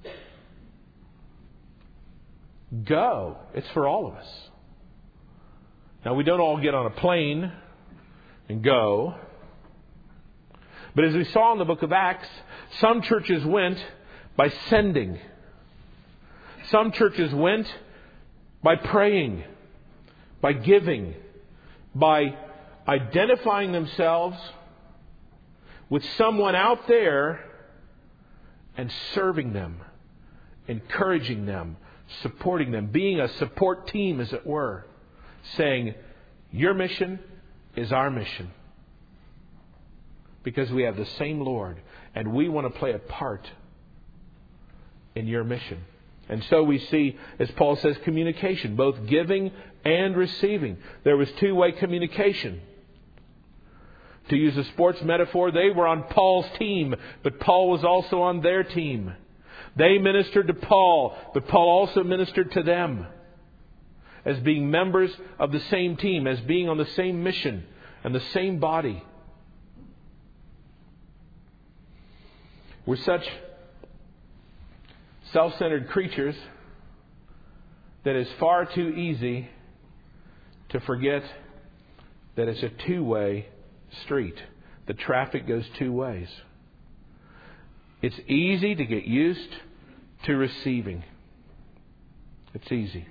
S1: Go. It's for all of us. Now, we don't all get on a plane and go. But as we saw in the book of Acts, some churches went by sending. Some churches went by praying, by giving, by identifying themselves with someone out there and serving them, encouraging them, supporting them, being a support team, as it were, saying, your mission is our mission. Because we have the same Lord, and we want to play a part in your mission. And so we see, as Paul says, communication, both giving and receiving. There was two-way communication. To use a sports metaphor, they were on Paul's team, but Paul was also on their team. They ministered to Paul, but Paul also ministered to them as being members of the same team, as being on the same mission and the same body. We're such self-centered creatures that it's far too easy to forget that it's a two-way street. The traffic goes two ways. It's easy to get used to receiving. It's easy.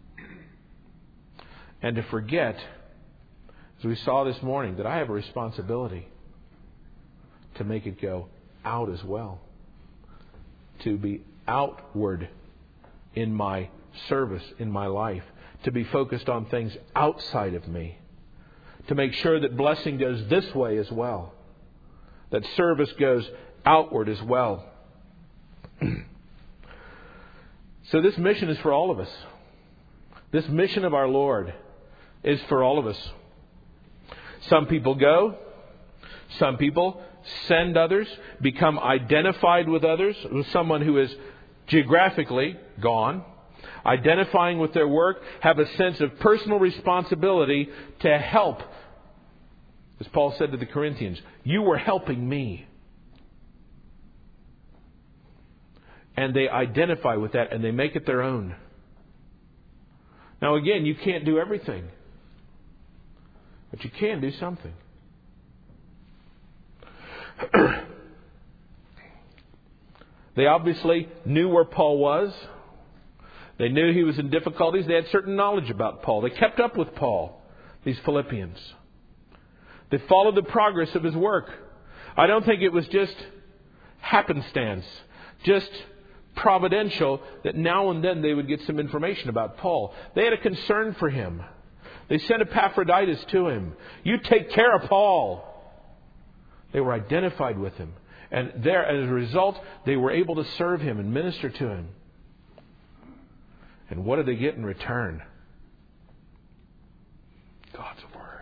S1: And to forget, as we saw this morning, that I have a responsibility to make it go out as well. To be outward in my service, in my life. To be focused on things outside of me. To make sure that blessing goes this way as well. That service goes outward as well. So this mission is for all of us. This mission of our Lord is for all of us. Some people go. Some people send others, become identified with others, with someone who is geographically gone. identifying with their work, have a sense of personal responsibility to help. As Paul said to the Corinthians, you were helping me. And they identify with that and they make it their own. Now again, you can't do everything. But you can do something. They obviously knew where Paul was. They knew he was in difficulties. They had certain knowledge about Paul. They kept up with Paul, these Philippians. They followed the progress of his work. I don't think it was just happenstance, just providential that now and then they would get some information about Paul. They had a concern for him. They sent Epaphroditus to him. You take care of Paul. They were identified with him. And there, as a result, they were able to serve him and minister to him. And what did they get in return? God's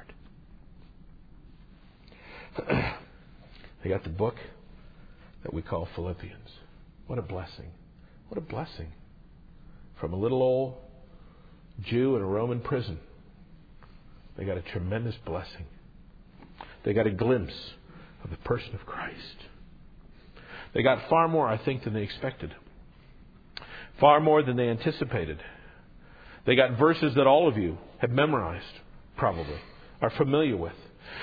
S1: Word. They got the book that we call Philippians. What a blessing. What a blessing. From a little old Jew in a Roman prison, they got a tremendous blessing. They got a glimpse of the person of Christ. They got far more, I think, than they expected. Far more than they anticipated. They got verses that all of you have memorized, probably, are familiar with.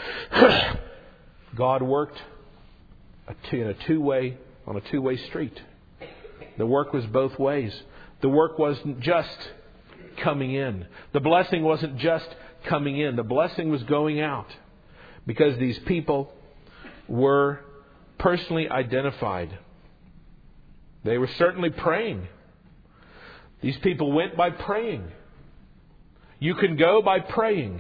S1: God worked on a two-way street. The work was both ways. The work wasn't just coming in. The blessing wasn't just coming in. The blessing was going out. Because these people were personally identified. They were certainly praying. These people went by praying. You can go by praying.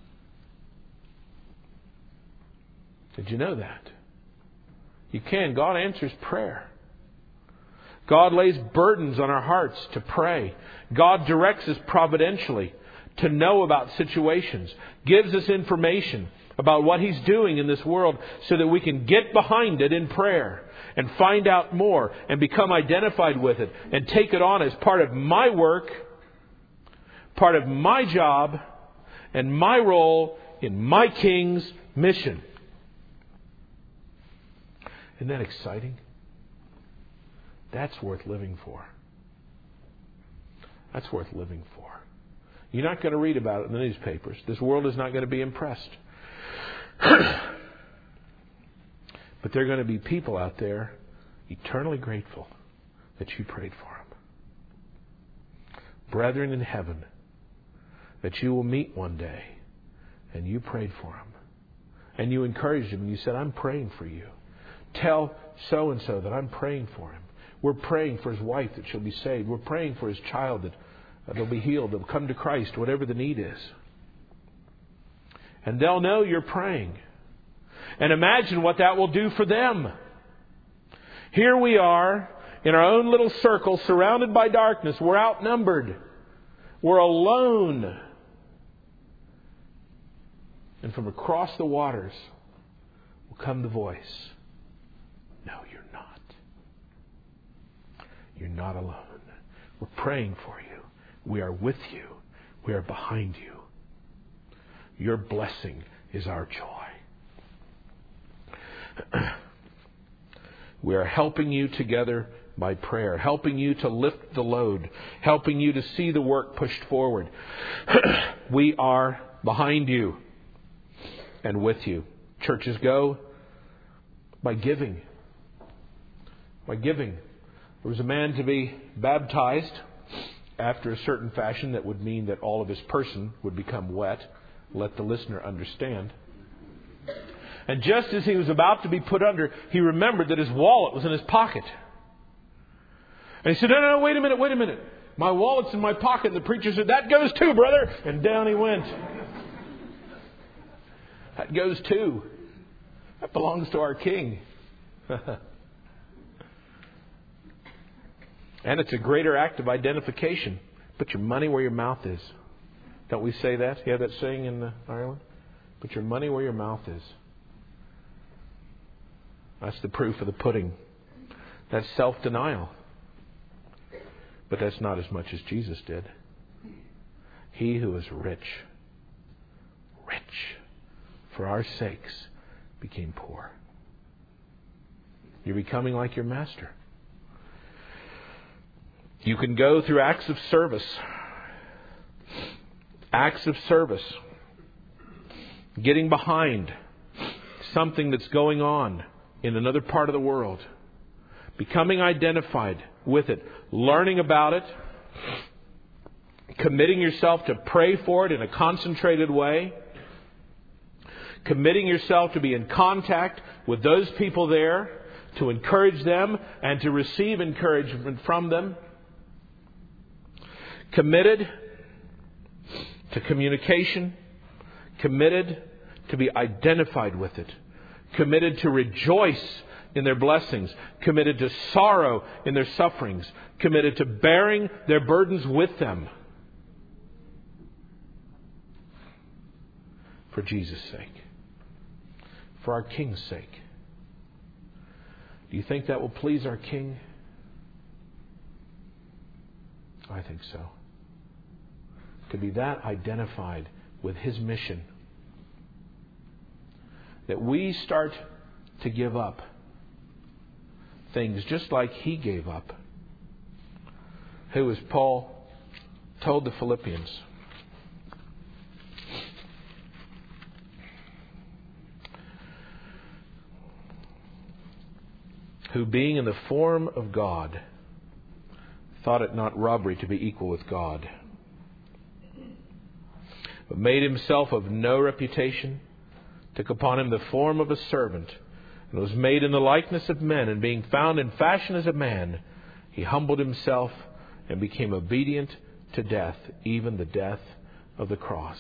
S1: Did you know that? You can. God answers prayer. God lays burdens on our hearts to pray. God directs us providentially to know about situations. Gives us information about what He's doing in this world so that we can get behind it in prayer and find out more and become identified with it and take it on as part of my work, part of my job, and my role in my King's mission. Isn't that exciting? That's worth living for. That's worth living for. You're not going to read about it in the newspapers. This world is not going to be impressed. But there are going to be people out there eternally grateful that you prayed for them. Brethren in heaven that you will meet one day and you prayed for them. And you encouraged him and you said, I'm praying for you. Tell so-and-so that I'm praying for him. We're praying for his wife that she'll be saved. We're praying for his child that they'll be healed. They'll come to Christ, whatever the need is. And they'll know you're praying. And imagine what that will do for them. Here we are in our own little circle, surrounded by darkness. We're outnumbered. We're alone. And from across the waters will come the voice. No, you're not. You're not alone. We're praying for you. We are with you. We are behind you. Your blessing is our joy. We are helping you together by prayer, helping you to lift the load, helping you to see the work pushed forward. We are behind you and with you. Churches go by giving. By giving. There was a man to be baptized after a certain fashion that would mean that all of his person would become wet. Let the listener understand. And just as he was about to be put under, he remembered that his wallet was in his pocket. And he said, no, wait a minute. My wallet's in my pocket. And the preacher said, that goes too, brother. And down he went. That goes too. That belongs to our King. And it's a greater act of identification. Put your money where your mouth is. Don't we say that? You have that saying in Ireland? Put your money where your mouth is. That's the proof of the pudding. That's self-denial. But that's not as much as Jesus did. He who is rich, for our sakes, became poor. You're becoming like your Master. You can go through acts of service. Acts of service. Getting behind something that's going on in another part of the world. Becoming identified with it. Learning about it. Committing yourself to pray for it in a concentrated way. Committing yourself to be in contact with those people there. To encourage them and to receive encouragement from them. Committed to communication. Committed to be identified with it. Committed to rejoice in their blessings. Committed to sorrow in their sufferings. Committed to bearing their burdens with them. For Jesus' sake. For our King's sake. Do you think that will please our King? I think so. To be that identified with His mission. That we start to give up things just like He gave up. Who, as Paul told the Philippians, who being in the form of God, thought it not robbery to be equal with God, but made Himself of no reputation, took upon Him the form of a servant, and was made in the likeness of men, and being found in fashion as a man, He humbled Himself and became obedient to death, even the death of the cross.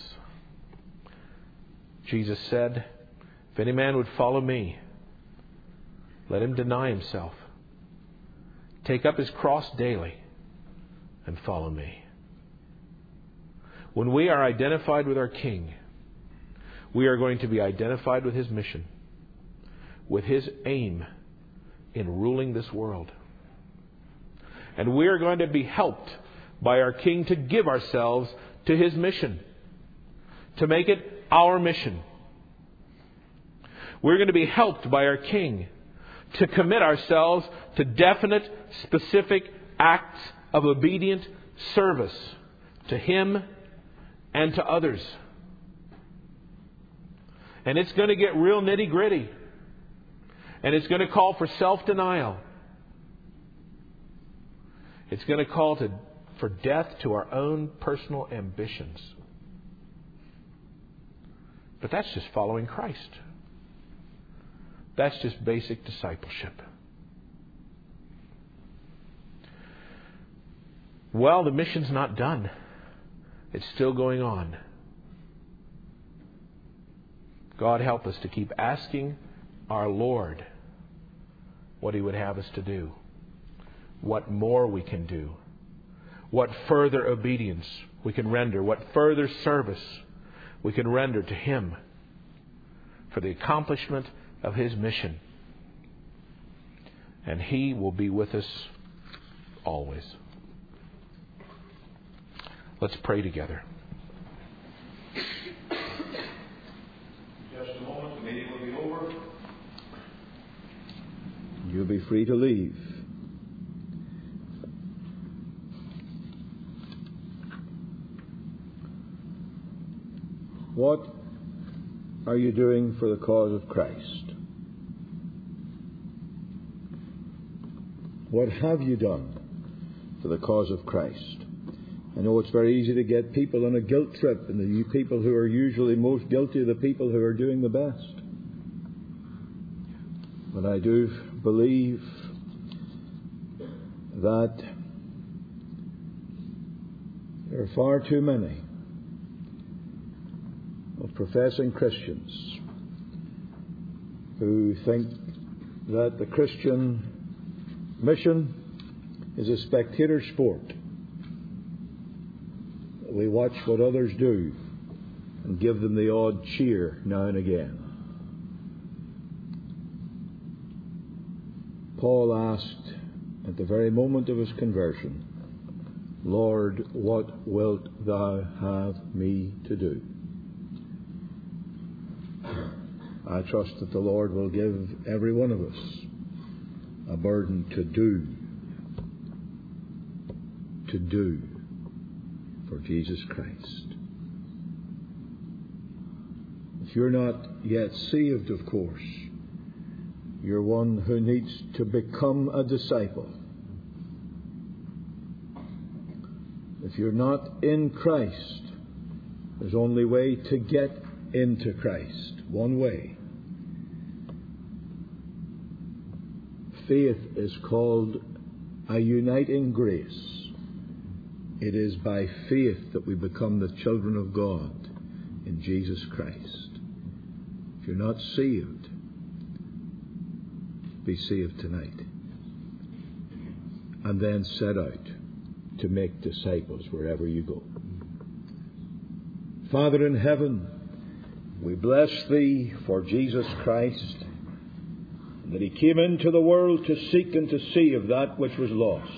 S1: Jesus said, if any man would follow me, let him deny himself, take up his cross daily, and follow me. When we are identified with our King, we are going to be identified with His mission, with His aim in ruling this world. And we are going to be helped by our King to give ourselves to His mission, to make it our mission. We're going to be helped by our King to commit ourselves to definite, specific acts of obedient service to Him and to others. And it's going to get real nitty-gritty. And it's going to call for self-denial. It's going to call for death to our own personal ambitions. But that's just following Christ. That's just basic discipleship. Well, the mission's not done. It's still going on. God help us to keep asking our Lord what He would have us to do. What more we can do. What further obedience we can render. What further service we can render to Him for the accomplishment of His mission. And He will be with us always. Let's pray together.
S2: Just a moment, the meeting will be over.
S3: You'll be free to leave. What are you doing for the cause of Christ? What have you done for the cause of Christ? I know it's very easy to get people on a guilt trip, and the people who are usually most guilty are the people who are doing the best. But I do believe that there are far too many of professing Christians who think that the Christian mission is a spectator sport. We watch what others do and give them the odd cheer now and again. Paul asked at the very moment of his conversion, Lord, what wilt thou have me to do? I trust that the Lord will give every one of us a burden to do for Jesus Christ. If you're not yet saved, of course, you're one who needs to become a disciple. If you're not in Christ, there's only way to get into Christ. One way. Faith is called a uniting grace. It is by faith that we become the children of God in Jesus Christ. If you're not saved, be saved tonight. And then set out to make disciples wherever you go. Father in heaven, we bless Thee for Jesus Christ, that He came into the world to seek and to save that which was lost.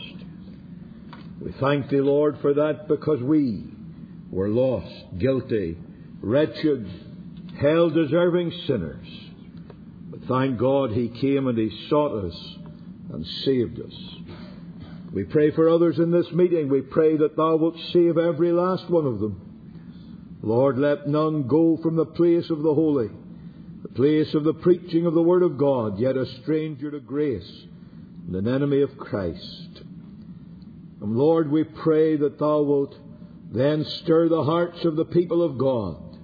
S3: We thank Thee, Lord, for that, because we were lost, guilty, wretched, hell-deserving sinners. But thank God He came and He sought us and saved us. We pray for others in this meeting. We pray that Thou wilt save every last one of them. Lord, let none go from the place of the holy, the place of the preaching of the Word of God, yet a stranger to grace and an enemy of Christ. And Lord, we pray that Thou wilt then stir the hearts of the people of God.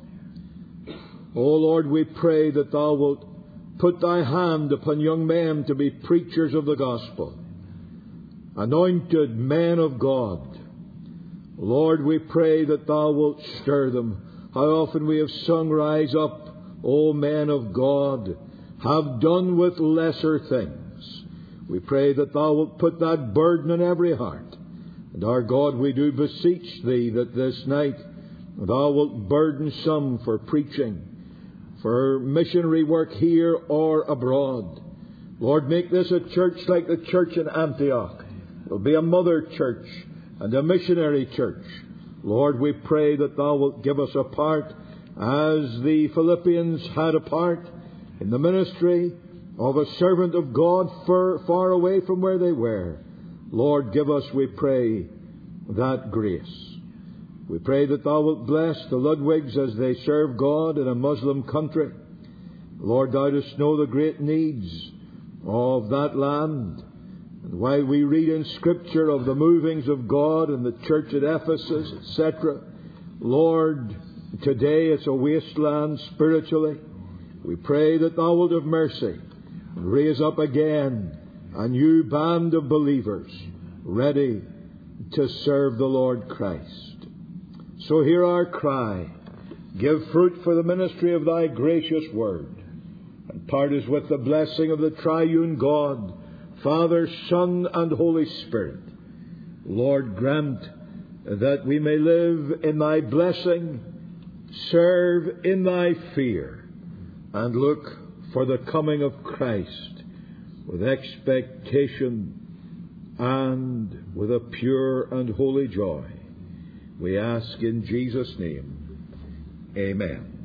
S3: O Lord, we pray that Thou wilt put Thy hand upon young men to be preachers of the gospel, anointed men of God. Lord, we pray that Thou wilt stir them. How often we have sung, "Rise up, O men of God, have done with lesser things." We pray that Thou wilt put that burden in every heart. And our God, we do beseech Thee that this night Thou wilt burden some for preaching, for missionary work here or abroad. Lord, make this a church like the church in Antioch. It will be a mother church and a missionary church. Lord, we pray that Thou wilt give us a part, as the Philippians had a part in the ministry of a servant of God far away from where they were. Lord, give us, we pray, that grace. We pray that Thou wilt bless the Ludwigs as they serve God in a Muslim country. Lord, Thou dost know the great needs of that land. And while we read in Scripture of the movings of God in the church at Ephesus, etc., Lord, today it's a wasteland spiritually. We pray that Thou wilt have mercy and raise up again a new band of believers ready to serve the Lord Christ. So hear our cry. Give fruit for the ministry of Thy gracious word, and part us with the blessing of the triune God, Father, Son, and Holy Spirit. Lord, grant that we may live in Thy blessing, serve in Thy fear, and look for the coming of Christ with expectation and with a pure and holy joy. We ask in Jesus' name. Amen.